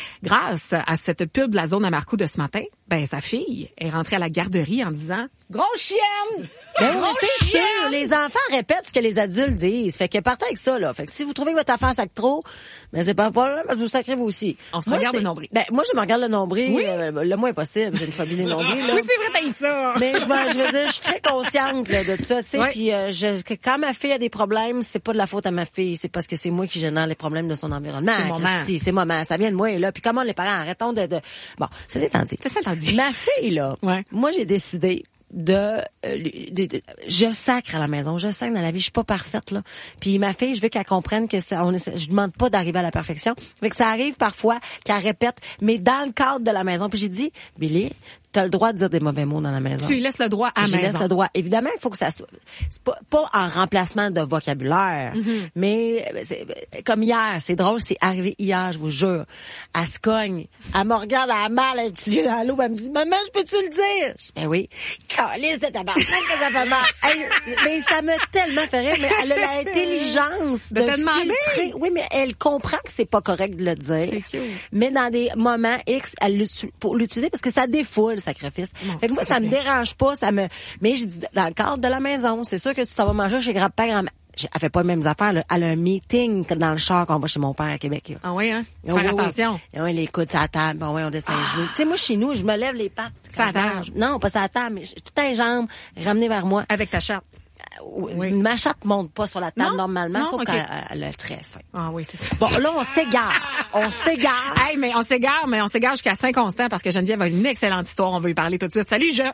grâce à cette pub de la zone à Marcoux de ce matin, ben sa fille est rentrée à la garderie en disant grosse chienne. Ben oui, c'est sûr. Les enfants répètent ce que les adultes disent. Fait que partez avec ça, là. Fait que si vous trouvez que votre enfant sac trop, ben c'est pas un problème, parce que vous sacrez vous aussi. On se moi, regarde le nombril. Ben, moi, je me regarde le nombril, oui. euh, le moins possible. J'ai une phobie des nombrils, là. Oui, c'est vrai, t'as eu ça. Mais je, je veux dire, je suis très consciente, là, de ça, tu sais. Puis, euh, je, quand ma fille a des problèmes, c'est pas de la faute à ma fille. C'est parce que c'est moi qui génère les problèmes de son environnement. C'est maman. C'est maman. Ça vient de moi, là. Puis comment les parents, arrêtons de, de... Bon, ça c'est étant dit. C'est ça, étant dit. Ma fille, là. Ouais. Moi, j'ai décidé de, euh, de, de je sacre à la maison, je sacre dans la vie, je suis pas parfaite là. Puis ma fille, je veux qu'elle comprenne que ça, on est, je demande pas d'arriver à la perfection, fait que ça arrive parfois qu'elle répète, mais dans le cadre de la maison. Puis j'ai dit, Billy, t'as le droit de dire des mauvais mots dans la maison. Tu lui laisses le droit à la maison. Je laisse le droit. Évidemment, il faut que ça soit, c'est pas, pas en remplacement de vocabulaire, mm-hmm. mais c'est, comme hier, c'est drôle, c'est arrivé hier, je vous jure. Elle se cogne, elle me regarde à la mal, elle petit yeux dans l'eau, elle me dit, maman, je peux-tu le dire? Je dis, ben oui. Calisse de tabarnak que ça fait mal. Elle, mais ça me tellement fait rire, mais elle a l'intelligence de, de te demander. filtrer. Oui, mais elle comprend que c'est pas correct de le dire. Mais dans des moments X, elle l'utilise, pour l'utiliser parce que ça défoule, sacrifice. Non, fait que moi, ça me dérange pas, ça me, mais je dis, dans le cadre de la maison, c'est sûr que tu t'en vas manger chez grand-père, elle fait pas les mêmes affaires, là. Elle a un meeting dans le char quand on va chez mon père à Québec, là. Ah oui, hein? Faire oui, attention. Oui, oui, les coudes sur la table, bon, oui, on descend les genoux. Tu sais, moi, chez nous, je me lève les pattes. Sur la table? Non, pas sur la table, mais tout un jambe, ramené vers moi. Avec ta chatte? Oui. Ma chatte monte pas sur la table non? normalement, non? sauf okay. qu'elle a très faim. Ah oui, c'est ça. Bon, là, on s'égare. On s'égare. Hey, mais on s'égare, mais on s'égare jusqu'à Saint-Constant parce que Geneviève a une excellente histoire. On veut y parler tout de suite. Salut, Je.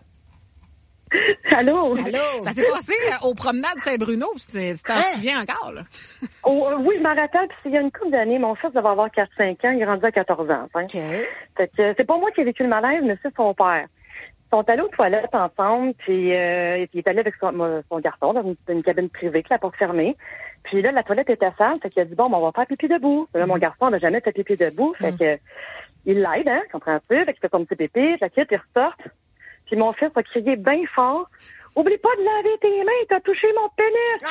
Allô? Allô? Ça s'est passé aux promenades Saint-Bruno, tu t'en hein? souviens encore, là? Oh, oui, je m'en rappelle, puis il y a une couple d'années, mon fils devait avoir quatre cinq ans, il est rendu à quatorze ans. Hein? Okay. Fait que c'est pas moi qui ai vécu le malaise, mais c'est son père. Ils sont allés aux toilettes ensemble, puis euh, il est allé avec son, son garçon dans une, une cabine privée, la porte fermée. Puis là, la toilette était sale, fait qu'il a dit, bon, ben, on va faire pipi debout. Là, mon garçon n'a jamais fait pipi debout, fait mm. que il l'aide, hein, comprends-tu? Fait qu'il fait son petit pipi, la quitte, il ressort. Puis mon fils a crié bien fort. Oublie pas de laver tes mains, t'as touché mon pénis!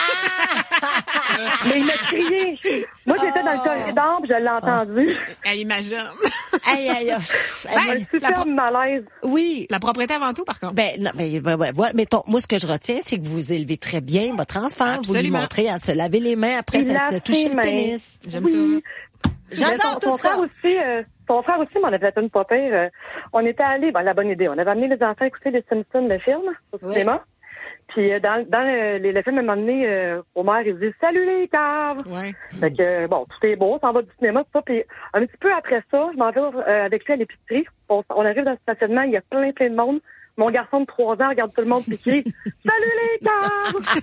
Ah! Mais il m'a crié. Moi, j'étais oh. dans le corridor, puis je l'ai entendu. Elle imagine. Aïe, aïe, aïe. Ben, un super pro- malaise. Oui. La propriété avant tout, par contre. Ben, non, mais, ben, ben, ouais, mais ton, moi, ce que je retiens, c'est que vous élevez très bien votre enfant. Absolument. Vous lui montrez à se laver les mains après s'être touché le pénis. J'aime oui. tout. ton, J'adore tout ton ça. Frère aussi, euh, ton frère aussi m'en avait fait une pas pire. Euh, on était allés, ben, la bonne idée, on avait amené les enfants à écouter les Simpsons, le film, au oui. cinéma. Puis euh, dans, dans le, le, le film, à un moment donné, euh, Homer, il dit « Salut les caves! Ouais. » Fait que, euh, bon, tout est beau, on s'en va du cinéma, tout ça. Puis un petit peu après ça, je m'en vais euh, avec lui à l'épicerie. On, on arrive dans le stationnement, il y a plein, plein de monde. Mon garçon de trois ans regarde tout le monde piquer. Salut les caves!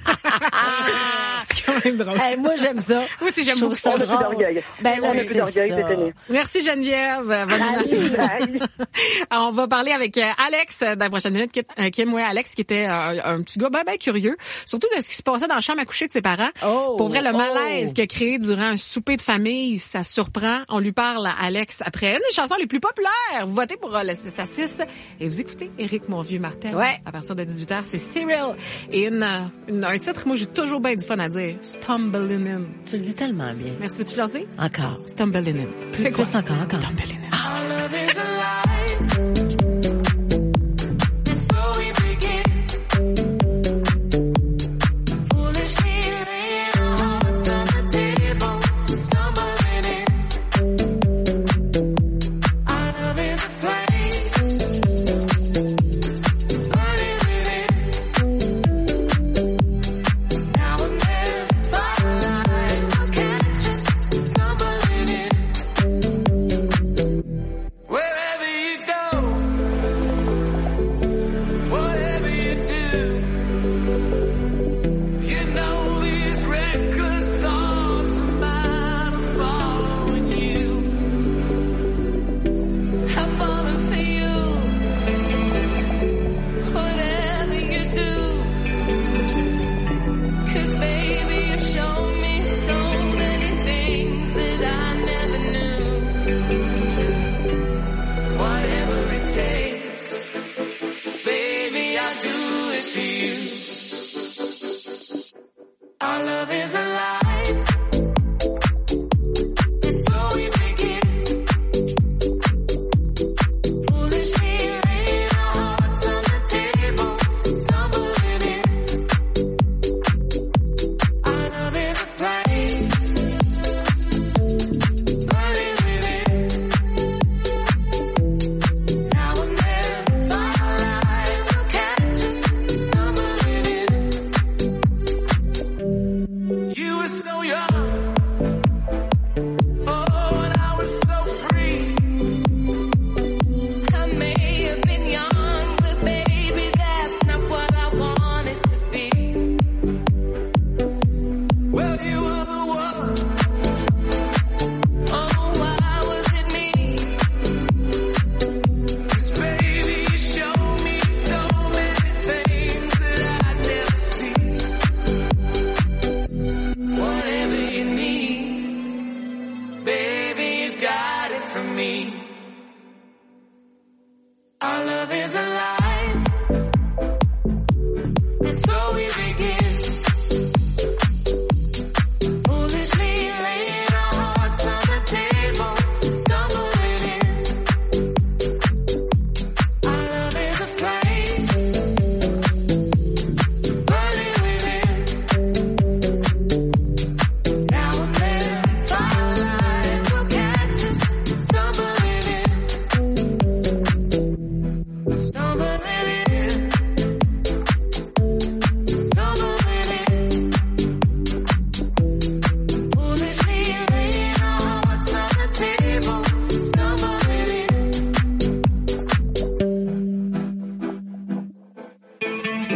C'est quand même drôle. Hey, moi, j'aime ça. Moi aussi, j'aime beaucoup ça. On a plus d'orgueil. Ben, on a plus d'orgueil, c'est fini. Merci Geneviève. Alors, on va parler avec Alex dans la prochaine minute. Kim, ouais, Alex, qui était un, un petit gars ben, ben curieux. Surtout de ce qui se passait dans la chambre à coucher de ses parents. Oh, Pour vrai, le oh. malaise qu'il a créé durant un souper de famille, ça surprend. On lui parle à Alex après une des chansons les plus populaires. Vous votez pour le six à six et vous écoutez Éric Mon Vieux Martel. Ouais. À partir de dix-huit heures, c'est Cyril. Et une, une, un titre, moi, j'ai toujours bien du fun à dire. Stumbling In. Tu le dis tellement bien. Merci, veux-tu le dire? Encore. Stumbling In. C'est quoi ça encore, encore? Stumbling In. Ah.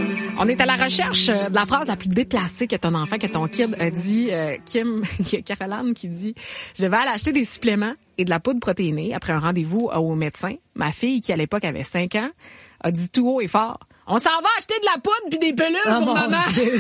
On est à la recherche de la phrase la plus déplacée que ton enfant, que ton kid a dit. Euh, Kim, il y a Caroline qui dit « Je vais aller acheter des suppléments et de la poudre protéinée après un rendez-vous au médecin. Ma fille, qui à l'époque avait cinq ans, a dit tout haut et fort « On s'en va acheter de la poudre puis des pilules oh pour mon maman. » Dieu.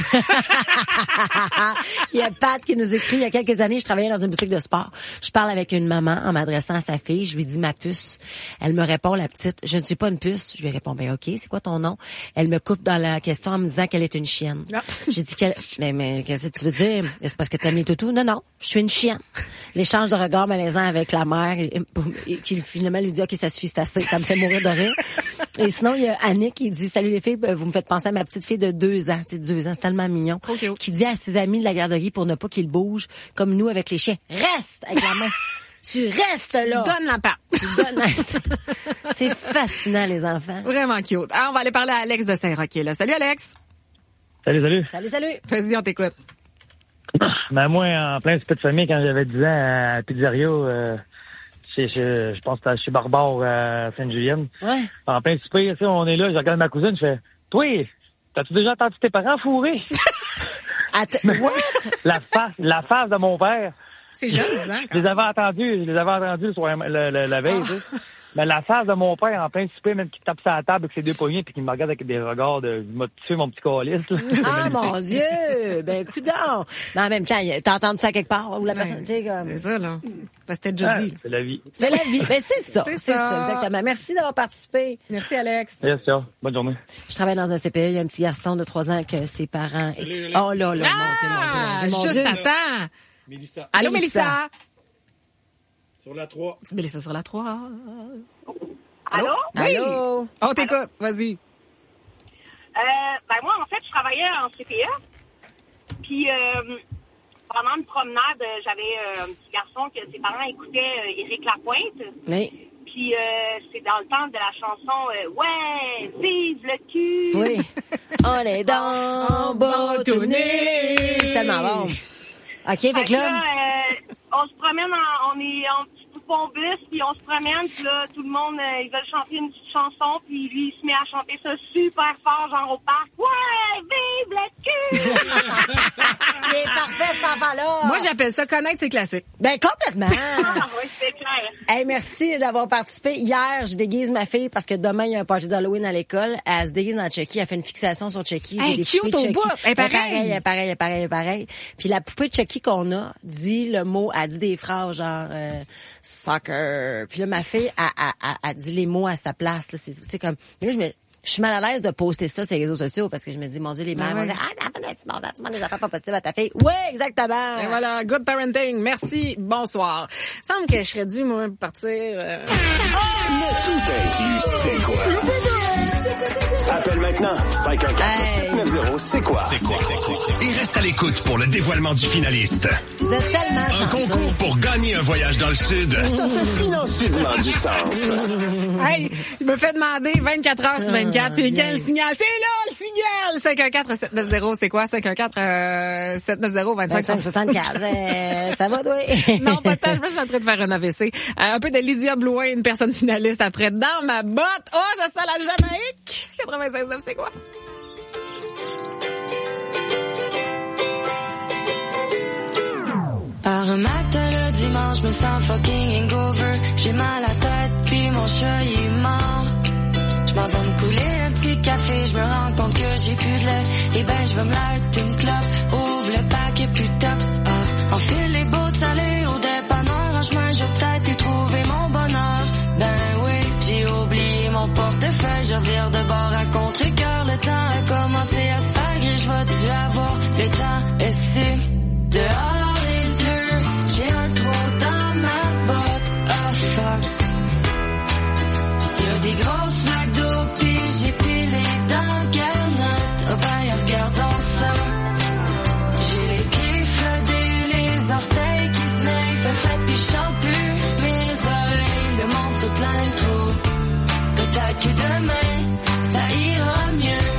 Il y a Pat qui nous écrit, il y a quelques années, je travaillais dans une boutique de sport. Je parle avec une maman en m'adressant à sa fille. Je lui dis ma puce. Elle me répond, la petite, je ne suis pas une puce. Je lui réponds, ben ok, c'est quoi ton nom? Elle me coupe dans la question en me disant qu'elle est une chienne. J'ai dit, qu'elle... mais, mais qu'est-ce que tu veux dire? C'est parce que t'aimes les toutous? Non, non, je suis une chienne. L'échange de regards malaisant avec la mère, qui finalement lui dit, ok, ça suffit, c'est assez, ça me fait mourir de rire. Et sinon, il y a Annick qui dit, salut les filles, vous me faites penser à ma petite fille de deux ans. Tu sais, deux ans, c'est tellement mignon. Okay, okay. Qui dit à ses amis de la garderie pour ne pas qu'ils bougent, comme nous avec les chiens, reste avec la main. Tu restes là. Donne la patte. Tu donnes la... C'est fascinant, les enfants. Vraiment cute. Alors, on va aller parler à Alex de Saint-Roch qui est là. Salut, Alex. Salut, salut. Salut, salut. Vas-y, on t'écoute. Ben, moi, en plein super de famille, quand j'avais dix ans à Pizzeria, euh, chez, chez, je pense que c'était chez Barbare à Sainte-Julienne. Ouais. En plein super, tu sais, on est là, je regarde ma cousine, je fais, toi, t'as-tu déjà entendu tes parents fourrer? Att- What? La face, la face de mon père. C'est jeune, hein? Je les avais entendus, je les avais entendus le soir, le, le, la veille, oh. Tu sais. Mais la face de mon père en plein souper, même qui tape sur la table avec ses deux poignets puis qui me regarde avec des regards de « m'a tué mon petit calice ». Ah, mon Dieu! Ben, coudonc! Mais en même temps, t'as entendu ça quelque part? Ou la personne, tu sais, comme... C'est ça, là. Parce que c'était déjà dit. Ah, c'est la vie. C'est la vie. Ben, c'est ça. C'est, c'est ça. ça, exactement. Merci d'avoir participé. Merci, Alex. Yes, sir. Bonne journée. Je travaille dans un C P E. Il y a un petit garçon de trois ans que ses parents... Allez, allez. Oh là là, ah, mon Dieu, mon Dieu, mon Dieu. Juste attends. Mélissa. Allô, Mélissa. Sur la trois. Mélissa sur la trois. Allô? Oui. Allô? On t'écoute, vas-y. Euh, ben moi, en fait, je travaillais en C P E. Puis, euh, pendant une promenade, j'avais euh, un petit garçon que ses parents écoutaient euh, Éric Lapointe. Oui. Puis, euh, c'est dans le temps de la chanson euh, « Ouais, vive le cul! » Oui. On est dans Bâtonnet. C'est tellement bon. OK, fait que là... là euh, on se promène, en, on est en petit bus, puis on se promène, puis là, tout le monde, euh, ils veulent chanter une petite chanson, puis lui, il se met à chanter ça super fort, genre au parc. Ouais, vive le cul! Il est parfait, cet enfant-là! Moi, j'appelle ça connaître ses classiques. Ben, complètement! Ah, oui, c'est clair. Hey, merci d'avoir participé. Hier, je déguise ma fille parce que demain, il y a un party d'Halloween à l'école. Elle se déguise dans Chucky. Elle fait une fixation sur Chucky. Hey, cute au bout! Elle est pareil! Elle est pareil, elle est pareil, elle est pareil. Puis la poupée de Chucky qu'on a dit le mot, elle dit des phrases genre... Euh, soccer. Puis là, ma fille a, a, a, a dit les mots à sa place. Là. C'est, c'est comme... Mais là, je me... Je suis mal à l'aise de poster ça sur les réseaux sociaux parce que je me dis, mon Dieu, les mères vont dire, ah, non, tu demandes des affaires pas possibles à ta fille. Oui, exactement. Et voilà, good parenting. Merci. Bonsoir. Il semble que je serais dû, moi, partir. Euh... Oh! Le tout inclus, c'est quoi? Appelle maintenant cinq un quatre sept neuf zéro, c'est quoi? C'est quoi? Et reste à l'écoute pour le dévoilement du finaliste. Vous êtes tellement Un chanceux. concours pour gagner un voyage dans le sud. Ça fait financièrement du sens. Hey, il me fait demander vingt-quatre heures sur vingt-quatre. C'est quel le signal? C'est là, le signal! cinq un quatre sept neuf zéro, c'est quoi? cinq un quatre sept neuf zéro vingt-cinq soixante-quatre. euh, ça va, toi? Non, pas de temps. Je suis en train de faire un A V C. Euh, un peu de Lydia Blouin, une personne finaliste après dans ma botte. Oh, ça sent la Jamaïque! quatre-vingt-seize neuf, c'est quoi? Par un matin le dimanche, me sens fucking hangover. J'ai mal à la tête, puis mon chat il est mort. J'm'en vais me couler un petit café, j'me rends compte que j'ai plus de lait. Et ben j'vais me light une clope, ouvre le paquet plus top. Ah, enfile les bottes salées au dépanneur. En chemin, j'ai peut-être y trouvé mon bonheur. Ben oui, j'ai oublié mon portefeuille. Je revire de bord à contre-cœur. Le temps a commencé à se faire gris. J'vais-tu avoir le temps esti dehors il pleut. J'ai un trou dans ma botte. Oh fuck. Y'a des grosses flaques d'eau pis j'ai pilé dans canette. Oh ben regardons ça. J'ai les pieds flottés, les orteils qui se naissent. Fait fête pis j'chante plus mes oreilles. Le monde se plaint trop. Peut-être que demain ça ira mieux.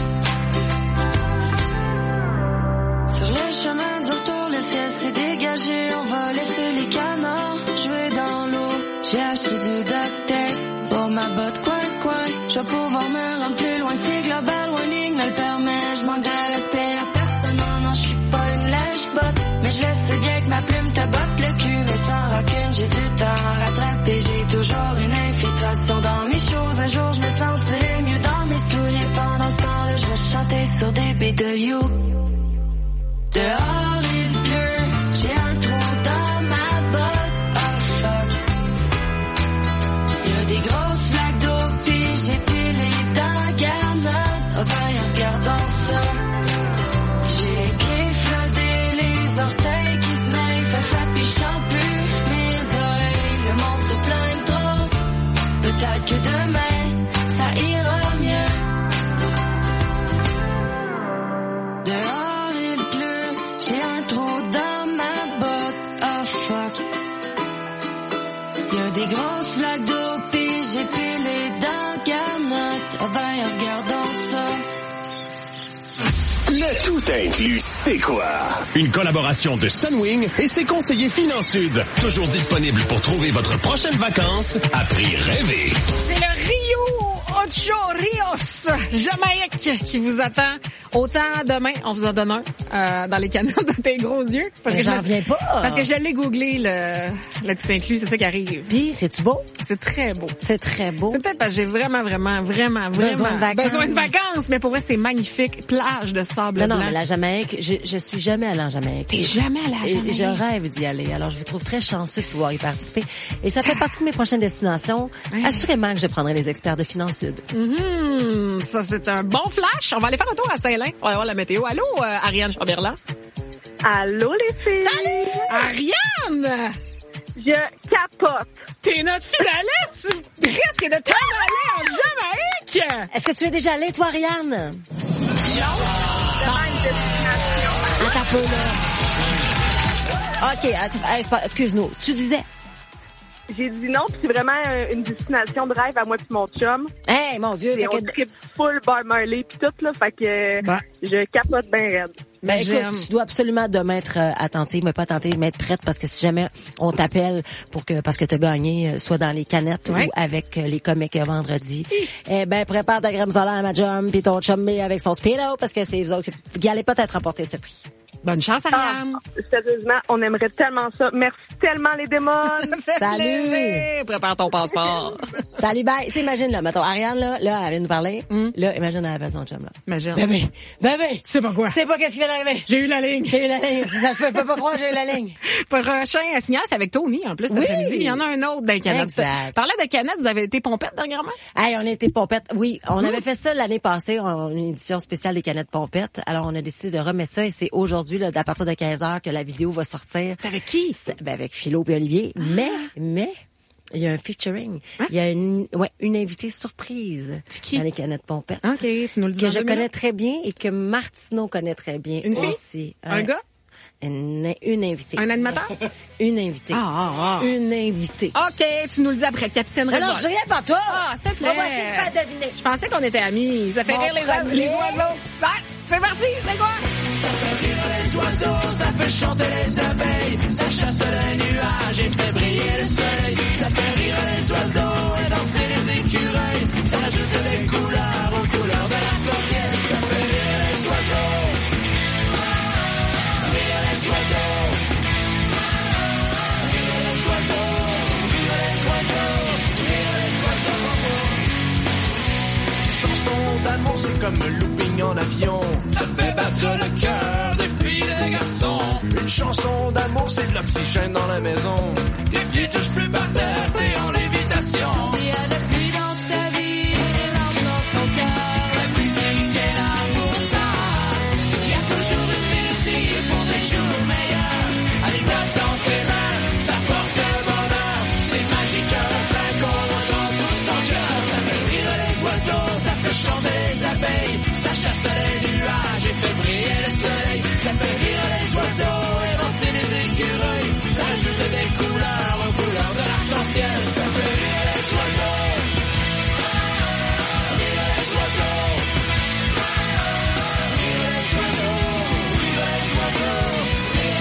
Sur le chemin du retour, le ciel s'est dégagé. On va laisser les canards jouer dans l'eau. J'ai acheté du duct tape pour ma botte coin coin. Je vais pouvoir me rendre plus loin. C'est global warning me le permet. je manque de respect à personne. Non, non, je suis pas une lèche-botte. Mais je le sais bien que ma plume te botte le cul. Mais sans rancune, j'ai du temps à rattraper. J'ai toujours une infiltration dans mes choses. Un jour, je me sentirai mieux dans mes souliers. Pendant ce temps-là, je vais chanter sur des beats de You. Dehors, il pleut. J'ai un trou dans ma botte. Oh, fuck. Y'a des grosses flaques d'eau, pis j'ai plus les dents garnottes. Oh, ben, regardons ça. J'ai les pieds flottés, les orteils qui se naissent, fait fat pis j'en plus mes oreilles. Le monde se plaint trop. Peut-être que demain, ça ira mieux. Dehors il pleut, j'ai un trou dans ma botte. Oh fuck. Y'a des grosses flaques d'eau, pis j'ai plus les dents garnottes. Oh ben, regardons ça. Le tout inclus, c'est quoi? Une collaboration de Sunwing et ses conseillers Finance Sud. Toujours disponible pour trouver votre prochaine vacances à prix rêvé. C'est le Rio Ocho Rios, Jamaïque, qui vous attend. Autant demain, on vous en donne un euh, dans les canettes de tes gros yeux. Parce Mais que j'en je- reviens pas. Parce que je l'ai googlé, le, le tout inclus, c'est ça qui arrive. Puis, c'est-tu beau? C'est très beau. C'est très beau. C'est peut-être parce que j'ai vraiment, vraiment, vraiment, vraiment Besoin de vacances. besoin de vacances. Mais pour vrai, c'est magnifique. Plage de sable Non, non, blanc. mais la Jamaïque, je, je suis jamais allée en Jamaïque. T'es jamais allée à la Et Jamaïque? je rêve d'y aller. Alors, je vous trouve très chanceux de pouvoir y participer. Et ça fait partie de mes prochaines destinations. Assurément que je prendrai les experts de Finance Sud. Mhm, ça, c'est un bon flash. On va aller faire un tour à Saint-Lin. On va aller voir la météo. Allô, euh, Ariane Chamberlain? Allô, les filles? Salut! Ariane! Je capote. T'es notre finaliste! Tu risques de t'en aller en Jamaïque! Est-ce que tu es déjà allé, toi, Ariane? Attends un peu, là. OK, ah, c'est- ah, c'est pas- excuse-nous. Tu disais? J'ai dit non, puis c'est vraiment euh, une destination de rêve à moi puis mon chum. Hey, mon Dieu! Et fait on que- tripe full Bar Marley puis tout, là, fait que Ben. je capote bien raide. Ben, j'aime. écoute, tu dois absolument demain être euh, attentive, mais pas attentive, mais être prête, parce que si jamais on t'appelle pour que parce que t'as gagné, euh, soit dans les canettes Ouais. ou avec euh, les comics euh, vendredi, eh ben prépare ta crème solaire, ma chum, puis ton chum met avec son speedo, parce que c'est vous autres qui allez peut-être remporter ce prix. Bonne chance, Ariane! Ah, sérieusement, on aimerait tellement ça. Merci tellement, les démons! Salut! Prépare ton passeport. Salut, bye! Tu sais, imagine, là, mettons, Ariane, là, là, elle vient nous parler. Là, imagine, elle appelle son chum, là. Imagine. Bébé! Bébé! Tu sais pas quoi? Tu sais pas qu'est-ce qui vient d'arriver? J'ai eu la ligne. J'ai eu la ligne. Ça se peut, peut pas croire, j'ai eu la ligne. Prochain signal, c'est avec Tony, en plus, cet Oui. après-midi. Il y en a un autre dans les canettes. Exact. Parlant de canettes, vous avez été pompette dernièrement? Hey, on était pompettes. Oui, on avait fait ça l'année passée, en une édition spéciale des canettes pompettes. Alors, on a décidé de remettre ça et c'est aujourd'hui, là, à partir de quinze heures que la vidéo va sortir. Avec qui? C'est- Ben, avec Philo et Olivier. Mais, mais, il y a un featuring. Il y a une, ouais, une invitée surprise dans les canettes pompettes. OK, tu nous le dis Que dans je deux connais minutes. très bien et que Martineau connaît très bien Une fille? aussi. Un gars? Une, une invitée. Un animateur? Une invitée. Ah, ah, ah. Une invitée. OK, tu nous le dis après, Capitaine Non, Red non, Bull. je rien pas toi. Ah, s'il te plaît. On va essayer de faire deviner. Je pensais qu'on était amis. Ça fait Mon rire les, premier. les oiseaux. Ah, c'est parti, c'est quoi? Ça fait rire les oiseaux, ça fait chanter les abeilles, ça chasse les nuages et fait briller le soleil. Ça fait rire les oiseaux et danser les écureuils, ça ajoute des couleurs aux couleurs de l'arc-en-ciel. Ça fait rire les oiseaux, rire les oiseaux, rire les oiseaux, rire les oiseaux, rire les oiseaux. Chanson d'amour, c'est comme un looping en avion. Ça fait battre le cœur des filles et des garçons. Une chanson d'amour, c'est de l'oxygène dans la maison. Tes pieds touchent plus par terre, t'es en lévitation. S'il y a de la pluie dans ta vie et des larmes dans ton cœur, la musique est là pour ça. Il y a toujours une mélodie pour des jours meilleurs. Allez, tape dans tes mains, ça porte bonheur. C'est magique, un refrain qu'on entend tous en cœur. Ça fait rire les oiseaux, ça fait chanter les abeilles, ça chasse les nuages et fait briller le soleil. Ça fait rire les oiseaux et danser les écureuils, ça ajoute des couleurs aux couleurs de l'arc-en-ciel. Ça fait rire les oiseaux, rire les oiseaux, rire les oiseaux, rire les oiseaux, rire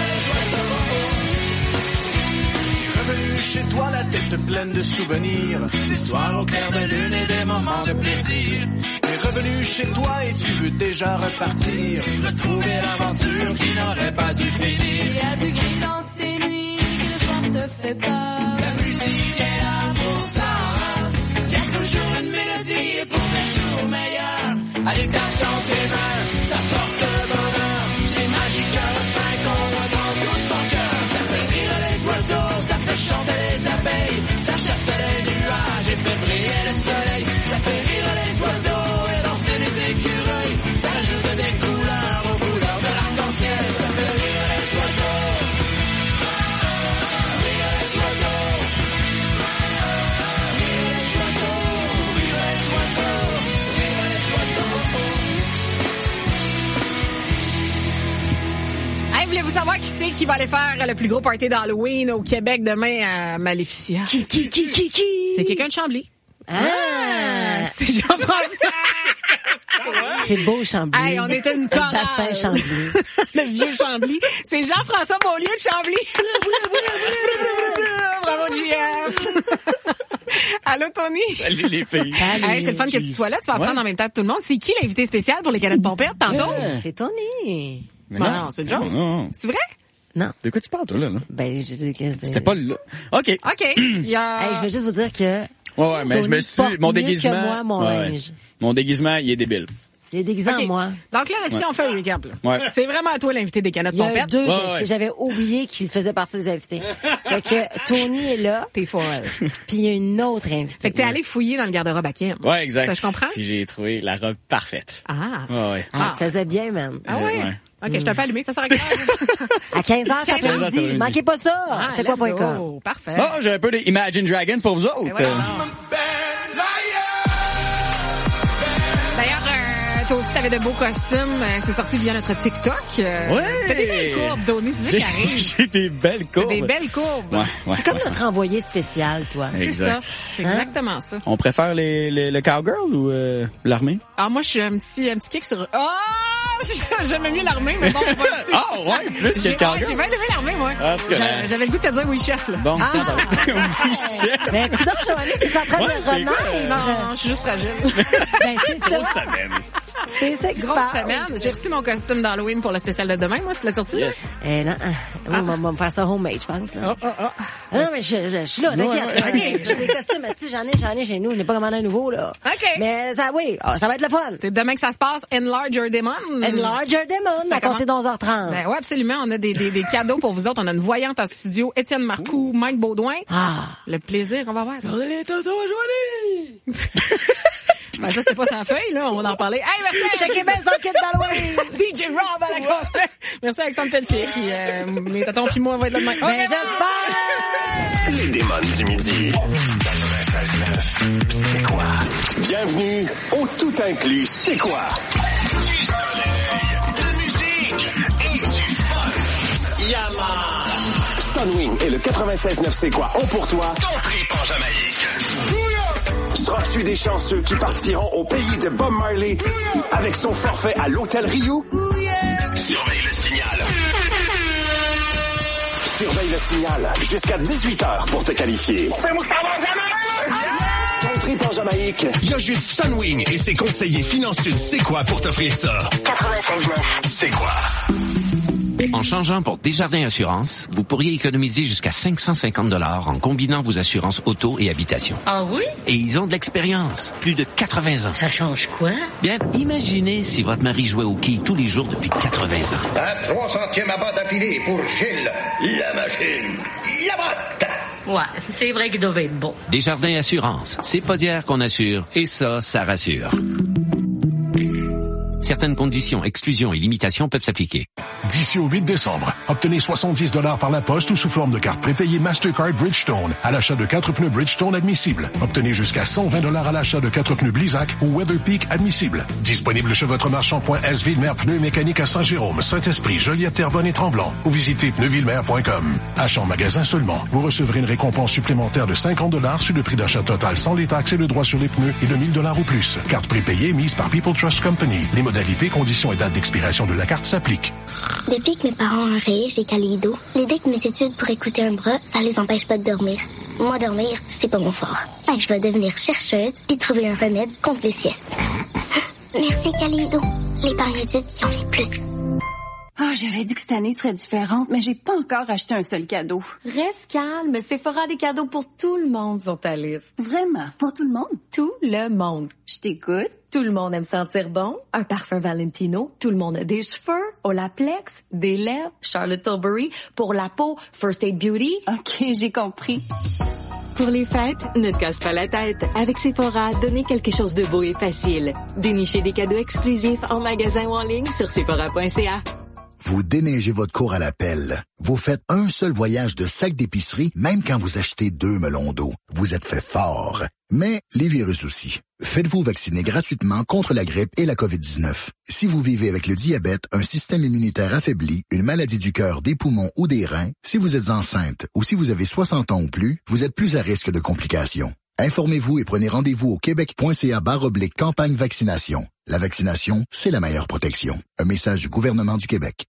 les oiseaux. Revenu chez toi, la tête pleine de souvenirs. Des soirs au clair de lune et des moments de plaisir. Et revenu chez toi et tu veux déjà repartir. Retrouver l'aventure qui n'aurait pas dû finir. Il y a du gris dans tes nuits, le soir te fait peur. La musique est là pour ça. Il y a toujours une mélodie pour des jours meilleurs. Allez, tape dans tes mains, ça porte le bonheur. C'est magique un refrain qu'on entend tous son cœur. Ça fait rire les oiseaux, ça fait chanter les abeilles. Ça chasse les nuages et fait briller le soleil. Ça fait rire les oiseaux et danser les écureuils. Ça ajoute des couleurs aux couleurs de l'arc-en-ciel. Ça fait rire les oiseaux. Rire les oiseaux. Rire les oiseaux. Rire les oiseaux. Rire les oiseaux. Hey, voulez-vous savoir qui c'est qui va aller faire le plus gros party d'Halloween au Québec demain à Maléficia? Qui, qui, qui, qui, qui? C'est quelqu'un de Chambly. Ah! C'est Jean-François. C'est beau, Chambly. Hey, on était une chorale. Le bassin Chambly. Le vieux Chambly. C'est Jean-François Beaulieu de Chambly. Bravo, J F. Allô, Tony? Salut, les filles. Hey, c'est le fun que tu sois là. Tu vas apprendre Ouais. en même temps que tout le monde. C'est qui l'invité spécial pour les canettes pompettes tantôt? Ah, c'est Tony. Mais Bon, non. non, c'est une joke. Non, non. C'est vrai? Non. De quoi tu parles, toi, là? là? Ben, je C'était pas là. OK. OK. Il y a... Hey, je veux juste vous dire que Ouais, ouais, mais Tony je me suis... porte Mon mieux déguisement... que moi, mon ouais. linge. Mon déguisement, il est débile. j'ai déguisé OK. en moi. Donc là, si Ouais. on fait le récap, là. Ouais. C'est vraiment à toi l'invité des canettes Il y a pompettes. deux Ouais, invités. ouais. J'avais oublié qu'il faisait partie des invités. Fait que Tony est là. T'es folle. Puis il y a une autre invitée. Fait que t'es allé fouiller dans le garde-robe à Kim. Ouais, exact. Ça, je comprends? Puis j'ai trouvé la robe parfaite. Ah. Ouais, ouais. Ah, tu faisais bien, man. Ah oui? Ouais. OK, je t'ai pas allumé, ça sera grave. À quinze heures cet quinze heures après-midi. cet après-midi. Manquez pas ça. Ah, c'est quoi let's point go. com. Parfait. Ah, j'ai un peu des Imagine Dragons pour vous autres. Et voilà. Euh, D'ailleurs, euh, toi aussi, t'avais de beaux costumes. Euh, C'est sorti via notre TikTok. Euh, Ouais. T'as des belles courbes, Tony. C'est ça J'ai qui arrive. j'ai des belles T'as courbes. des belles courbes. Ouais, ouais. Comme ouais. notre envoyé spécial, toi. C'est Exact. ça. C'est Hein? exactement ça. On préfère les, les, le cowgirl ou euh, l'armée? Alors moi, je suis un petit, un petit kick sur... Oh! J'aimais mieux l'armée, mais bon, on va dessus. Ah, ouais, plus que J'ai le ouais, cowgirl. j'ai bien aimé l'armée, moi. Ah, c'est correct. J'a- J'avais le goût de te dire oui, chef, là. Bon, Ah! oui, chef. Mais écoute, Joanie, t'es en train Ouais, de c'est renaître. quoi, Non, non, je suis juste fragile. Ben, c'est ça. Grosse semaine. C'est ça qui se Grosse passe. semaine. J'ai reçu mon costume d'Halloween pour le spécial de demain, moi. Tu l'as reçu, là? Yes. Eh non, ah, oui, on va- on va me faire ça homemade, je pense. là. Oh, oh, oh. Ah non, mais je, je, je suis là, t'inquiète. Ouais, ouais, là. ok. J'ai des costumes, mais si j'en ai, j'en ai chez nous. Je n'ai pas commandé un nouveau, là. OK. Mais ça, oui, ah, ça va être le fun. C'est demain que ça se passe. Enlarge Your Demon. Enlarge Your Demon, Ça à compter commence- d'onze heures trente. Ben ouais, absolument. On a des, des, des cadeaux pour vous autres. On a une voyante en studio. Étienne Marcoux, Mike Baudouin. Ah. Le plaisir qu'on va avoir. Regardez les tontons à Joanie! Ben ça, c'était pas sa feuille, là. On va en parler. Hey, merci à Checkez bien son kit d'Halloween. D J Rob à la console. Merci à Alexandre Pelletier qui, euh, mes tatons puis moi, on va être là demain. Ben, OK, j'espère. Les démons du midi. C'est quoi? Bienvenue au Tout Inclus. C'est quoi? Du soleil, de musique et du fun. Yaman! Sunwing et le quatre-vingt-seize neuf C'est quoi ont pour toi ton trip en Jamaïque. Seras-tu des chanceux qui partiront au pays de Bob Marley avec son forfait à l'Hôtel Rio? Surveille le signal. Surveille le signal jusqu'à dix-huit heures pour te qualifier. Ton trip en Jamaïque, il y a juste Sunwing et ses conseillers Finance Sud C'est quoi pour t'offrir ça? quatre-vingt-seize neuf C'est quoi? En changeant pour Desjardins Assurance, vous pourriez économiser jusqu'à cinq cent cinquante dollars en combinant vos assurances auto et habitation. Ah oui? Et ils ont de l'expérience, plus de quatre-vingts ans. Ça change quoi? Bien, imaginez si votre mari jouait au quilles tous les jours depuis quatre-vingts ans. Un trois centièmes à batte affilée pour Gilles, la machine, la botte. Ouais, c'est vrai qu'il devait être bon. Desjardins Assurance, c'est pas d'hier qu'on assure, et ça, ça rassure. Certaines conditions, exclusions et limitations peuvent s'appliquer. D'ici au huit décembre, obtenez soixante-dix dollars par la poste ou sous forme de carte prépayée Mastercard Bridgestone à l'achat de quatre pneus Bridgestone admissibles. Obtenez jusqu'à cent vingt dollars à l'achat de quatre pneus Blizzak ou Weatherpeak admissibles. Disponible chez votre marchand point S Villemer Pneus Mécanique à Saint-Jérôme, Saint-Esprit, Joliette, Terrebonne et Tremblant. Ou visitez pneus villemer point com. Achat en magasin seulement. Vous recevrez une récompense supplémentaire de cinquante dollars sur le prix d'achat total sans les taxes et le droit sur les pneus et de mille dollars ou plus. Carte prépayée mise par People Trust Company. Les modalités, conditions et dates d'expiration de la carte s'appliquent. Depuis que mes parents ont rayé chez Kaleido, l'idée que mes études pour écouter un bras, ça les empêche pas de dormir. Moi, dormir, c'est pas mon fort. Fait que je vais devenir chercheuse puis trouver un remède contre les siestes. Merci, Kaleido. L'épargne études qui en fait plus. Ah, oh, j'avais dit que cette année serait différente, mais j'ai pas encore acheté un seul cadeau. Reste calme, Sephora a des cadeaux pour tout le monde sur ta liste. Vraiment? Pour tout le monde? Tout le monde. Je t'écoute. Tout le monde aime sentir bon. Un parfum Valentino. Tout le monde a des cheveux. Olaplex. Des lèvres. Charlotte Tilbury. Pour la peau, First Aid Beauty. OK, j'ai compris. Pour les fêtes, ne te casse pas la tête. Avec Sephora, donnez quelque chose de beau et facile. Dénichez des cadeaux exclusifs en magasin ou en ligne sur sephora point c a. Vous déneigez votre cour à la pelle. Vous faites un seul voyage de sac d'épicerie, même quand vous achetez deux melons d'eau. Vous êtes fait fort. Mais les virus aussi. Faites-vous vacciner gratuitement contre la grippe et la covid dix-neuf. Si vous vivez avec le diabète, un système immunitaire affaibli, une maladie du cœur, des poumons ou des reins, si vous êtes enceinte ou si vous avez soixante ans ou plus, vous êtes plus à risque de complications. Informez-vous et prenez rendez-vous au québec point c a barre oblique campagne vaccination. La vaccination, c'est la meilleure protection. Un message du gouvernement du Québec.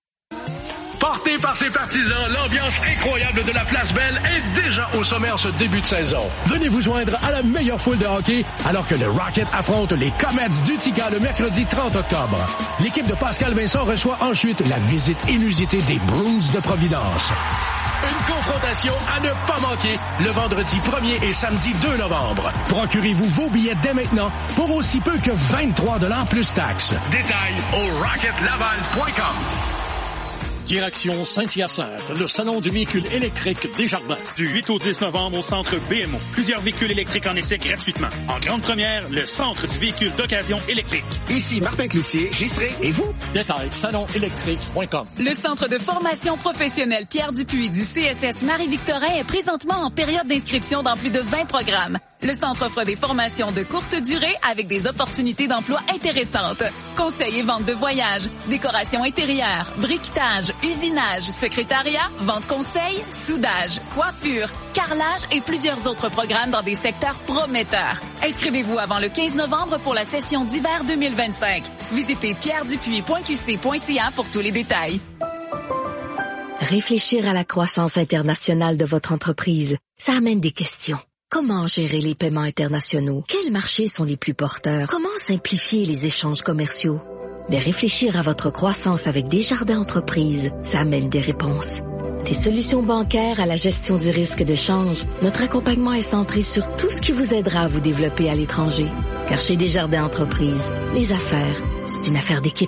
Porté par ses partisans, l'ambiance incroyable de la Place Belle est déjà au sommaire ce début de saison. Venez vous joindre à la meilleure foule de hockey alors que le Rocket affronte les Comets d'Utica le mercredi trente octobre. L'équipe de Pascal Vincent reçoit ensuite la visite inusitée des Bruins de Providence. Une confrontation à ne pas manquer le vendredi premier et samedi deux novembre. Procurez-vous vos billets dès maintenant pour aussi peu que vingt-trois dollars plus taxes. Détails au rocket laval point com. Direction Saint-Hyacinthe, le salon du véhicule électrique Desjardins. Du huit au dix novembre au centre B M O. Plusieurs véhicules électriques en essai gratuitement. En grande première, le centre du véhicule d'occasion électrique. Ici Martin Cloutier, j'y serai, et vous? Détails salon électrique point com. Le centre de formation professionnelle Pierre Dupuis du C S S Marie-Victorin est présentement en période d'inscription dans plus de vingt programmes. Le centre offre des formations de courte durée avec des opportunités d'emploi intéressantes. Conseil et vente de voyage, décoration intérieure, briquetage, usinage, secrétariat, vente conseil, soudage, coiffure, carrelage et plusieurs autres programmes dans des secteurs prometteurs. Inscrivez-vous avant le quinze novembre pour la session d'hiver deux mille vingt-cinq. Visitez pierre dupuis point q c point c a pour tous les détails. Réfléchir à la croissance internationale de votre entreprise, ça amène des questions. Comment gérer les paiements internationaux? Quels marchés sont les plus porteurs? Comment simplifier les échanges commerciaux? Mais réfléchir à votre croissance avec Desjardins Entreprises, ça amène des réponses. Des solutions bancaires à la gestion du risque de change, notre accompagnement est centré sur tout ce qui vous aidera à vous développer à l'étranger. Car chez Desjardins Entreprises, les affaires, c'est une affaire d'équipe.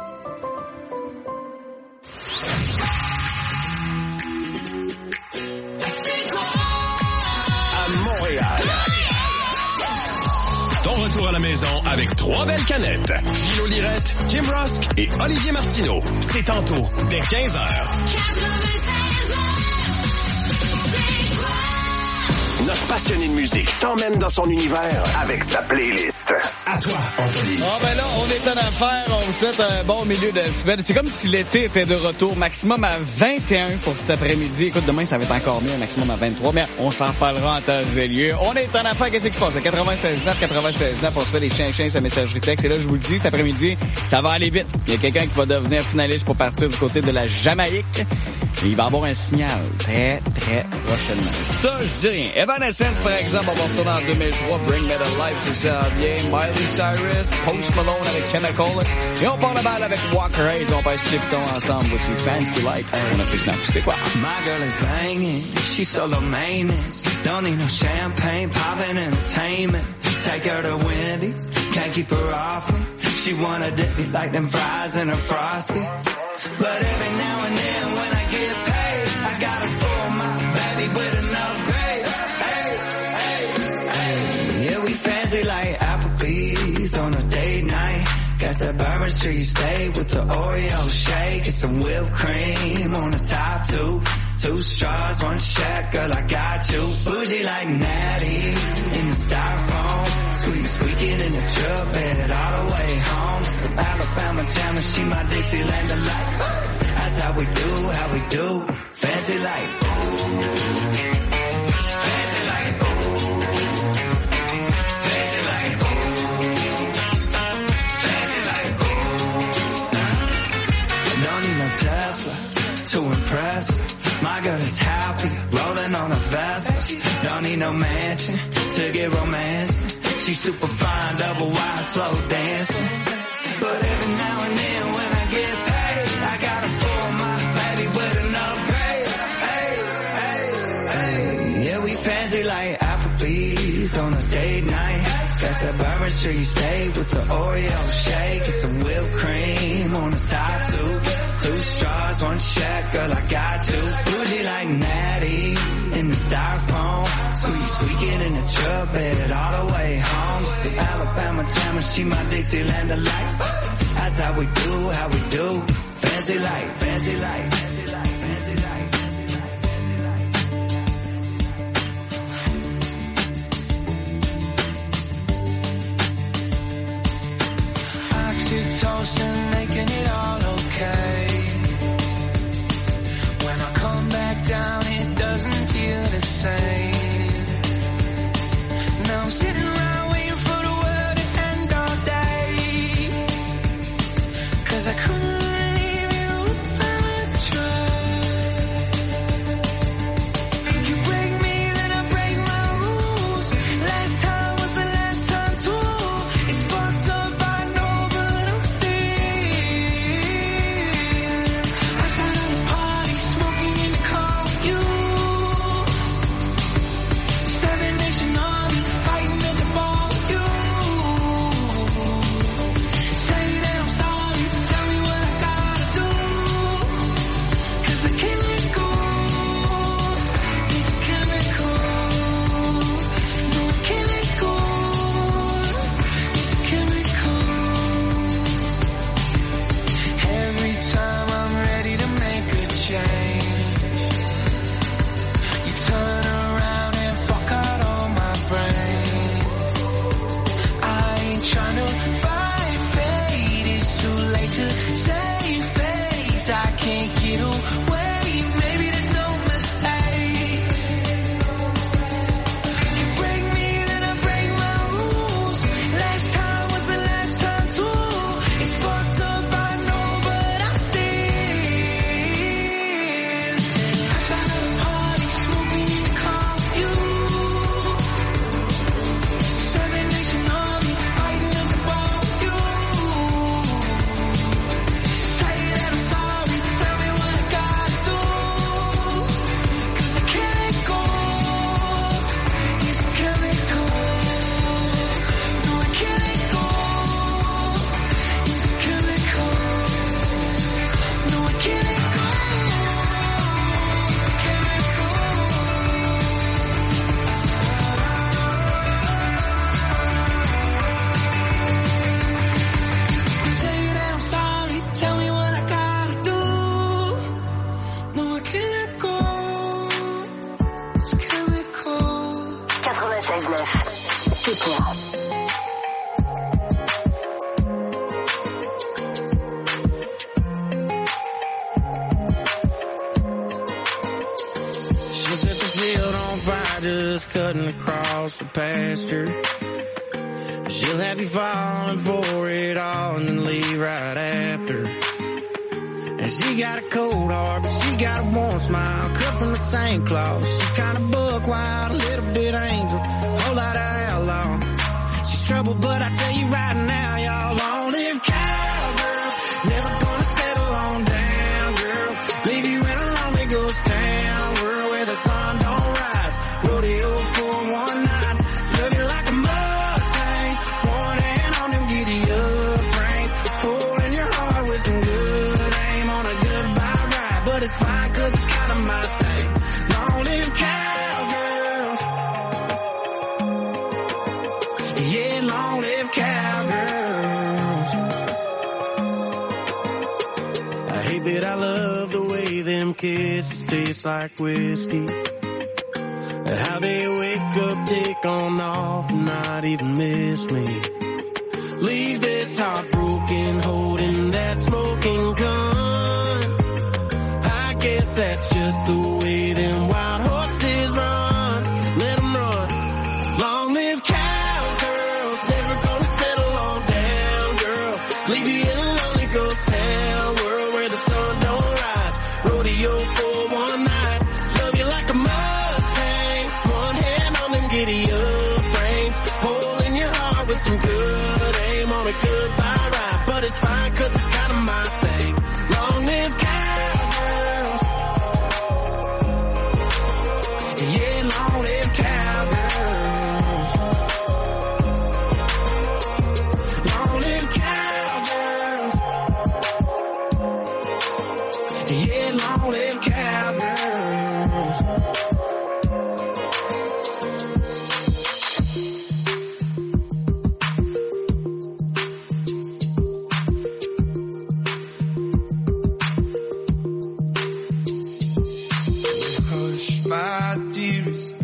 Ton retour à la maison avec trois belles canettes. Philo Lirette, Kim Rusk et Olivier Martineau. C'est tantôt, dès quinze heures. Notre passionné de musique t'emmène dans son univers avec ta playlist. À toi, Anthony. Ah ben là, on est en affaires. On vous souhaite un bon milieu de semaine. C'est comme si l'été était de retour. Maximum à vingt et un pour cet après-midi. Écoute, demain, ça va être encore mieux. Maximum à vingt-trois. Mais on s'en reparlera en temps et lieu. On est en affaires. Qu'est-ce qui se passe? À quatre-vingt-seize neuf, quatre-vingt-seize neuf, on se fait des chiens-chiens sa messagerie texte. Et là, je vous le dis, cet après-midi, ça va aller vite. Il y a quelqu'un qui va devenir finaliste pour partir du côté de la Jamaïque. Et il va avoir un signal très, très prochainement. Ça, je dis rien. Evanescence, par exemple, on va retourner en deux mille trois. Bring Me to Life, c'est ça bien. Miley Cyrus, Post Malone avec Chemical. Et on part la balle avec Walker Hayes. On passe Chipton ensemble. Voici Fancy Like. On a ses snaps. C'est quoi? My girl is banging. She's solo maintenance. Don't need no champagne, poppin' entertainment. Take her to Wendy's. Can't keep her off me. She wanna dip me like them fries in a Frosty. But every now and then when I get paid, I gotta spoil my baby with an upgrade. Hey, hey, hey. Yeah, we fancy like Applebee's on a date night. Got that Bourbon Street steak with the Oreo shake and some whipped cream on the top two. Two straws, one check, girl, I got you. Bougie like Natty in the styrofoam. Squeak, squeaking in the truck bed all the way home. Some Alabama jam and she my Dixieland delight. That's how we do, how we do. Fancy like fancy like fancy like fancy like I don't need no Tesla to impress her. My girl is happy, rolling on a Vespa. Don't need no mansion to get romance. She's super fine, double wide, slow dancing. But every now and then when I get paid, I gotta spoil my baby with an upgrade. Hey, hey, hey. Yeah, we fancy like Applebee's on a date night. Got that Bourbon Street steak with the Oreo shake and some whipped cream on the top two. Two straws, one check, girl, I got you. Bougie like Natty in the styrofoam. Squeak, squeaking in the truck bed all the way home. She's the Alabama jammer, she my Dixieland delight. That's how we do, how we do. Fancy like, fancy like, fancy like, fancy like. Oxytocin making it all okay. When I come back down, it doesn't feel the same. Now I'm sitting around waiting for the world to end all day. 'Cause I couldn't leave you if I tried. You break me, then I break my rules. Last time was the last time too. It's fucked up, I know, but I'm still outside of the party, smoking in the car with you. Seven Nation Army, fighting at the bar with you. Say that I'm sorry, tell me what I gotta do. 'Cause I can't let go. It's chemical. No, I can't let go. It's chemical. Every time I'm ready to make a change, you turn around and fuck out all my brains. I ain't trying to fight fate, it's too late to save face. I can't get away, maybe there's no mistakes. You break me, then I break my rules. Last time was the last time too. It's fucked up, I know, but I still outside of the party, smoking in the car with you. Seven Nation Army, fighting at the bar with you. Say that I'm sorry, tell me what I gotta do. 'Cause I can't let go. It's chemical. No, I can't let go. It's chemical. No, I can't let go. It's chemical. Say that I'm sorry, tell me what I gotta do. No, I can't let go. It's chemical. quatre-vingt-seize neuf. C'est quoi? She set the field on fire, just cutting across the pasture. She'll have you falling for it all and then leave right after. And she got a cold heart, but she got a warm smile, cut from the same cloth. She kind of buck wild, a little bit angel, whole lot of outlaw. She's trouble, but I tell you right now, y'all, long live cowgirl. Never gonna settle on down, girl. Leave you in a lonely ghost town, world where the sun don't rise. Rodeo for one night, love you like a Mustang. One hand on them giddy up reins, holding your heart with some good aim on a goodbye ride. But it's fine 'cause it's kind of my thing. Long live cowgirls. Yeah, long live cowgirls. I hate that I love the way them kisses taste like whiskey. How they wake up, take on off, and not even miss me. Leave this heart broken, holding that smoking gun. I guess that's just the way them wild horses run. Let them run. Long live cowgirls, never gonna settle on down, girls. Leave you in a lonely ghost town, world where the sun don't rise. Rodeo for one night, love you like a Mustang. One hand on them giddy up reins, hole in your Yeah, long live cowgirls. Hush, my dearest,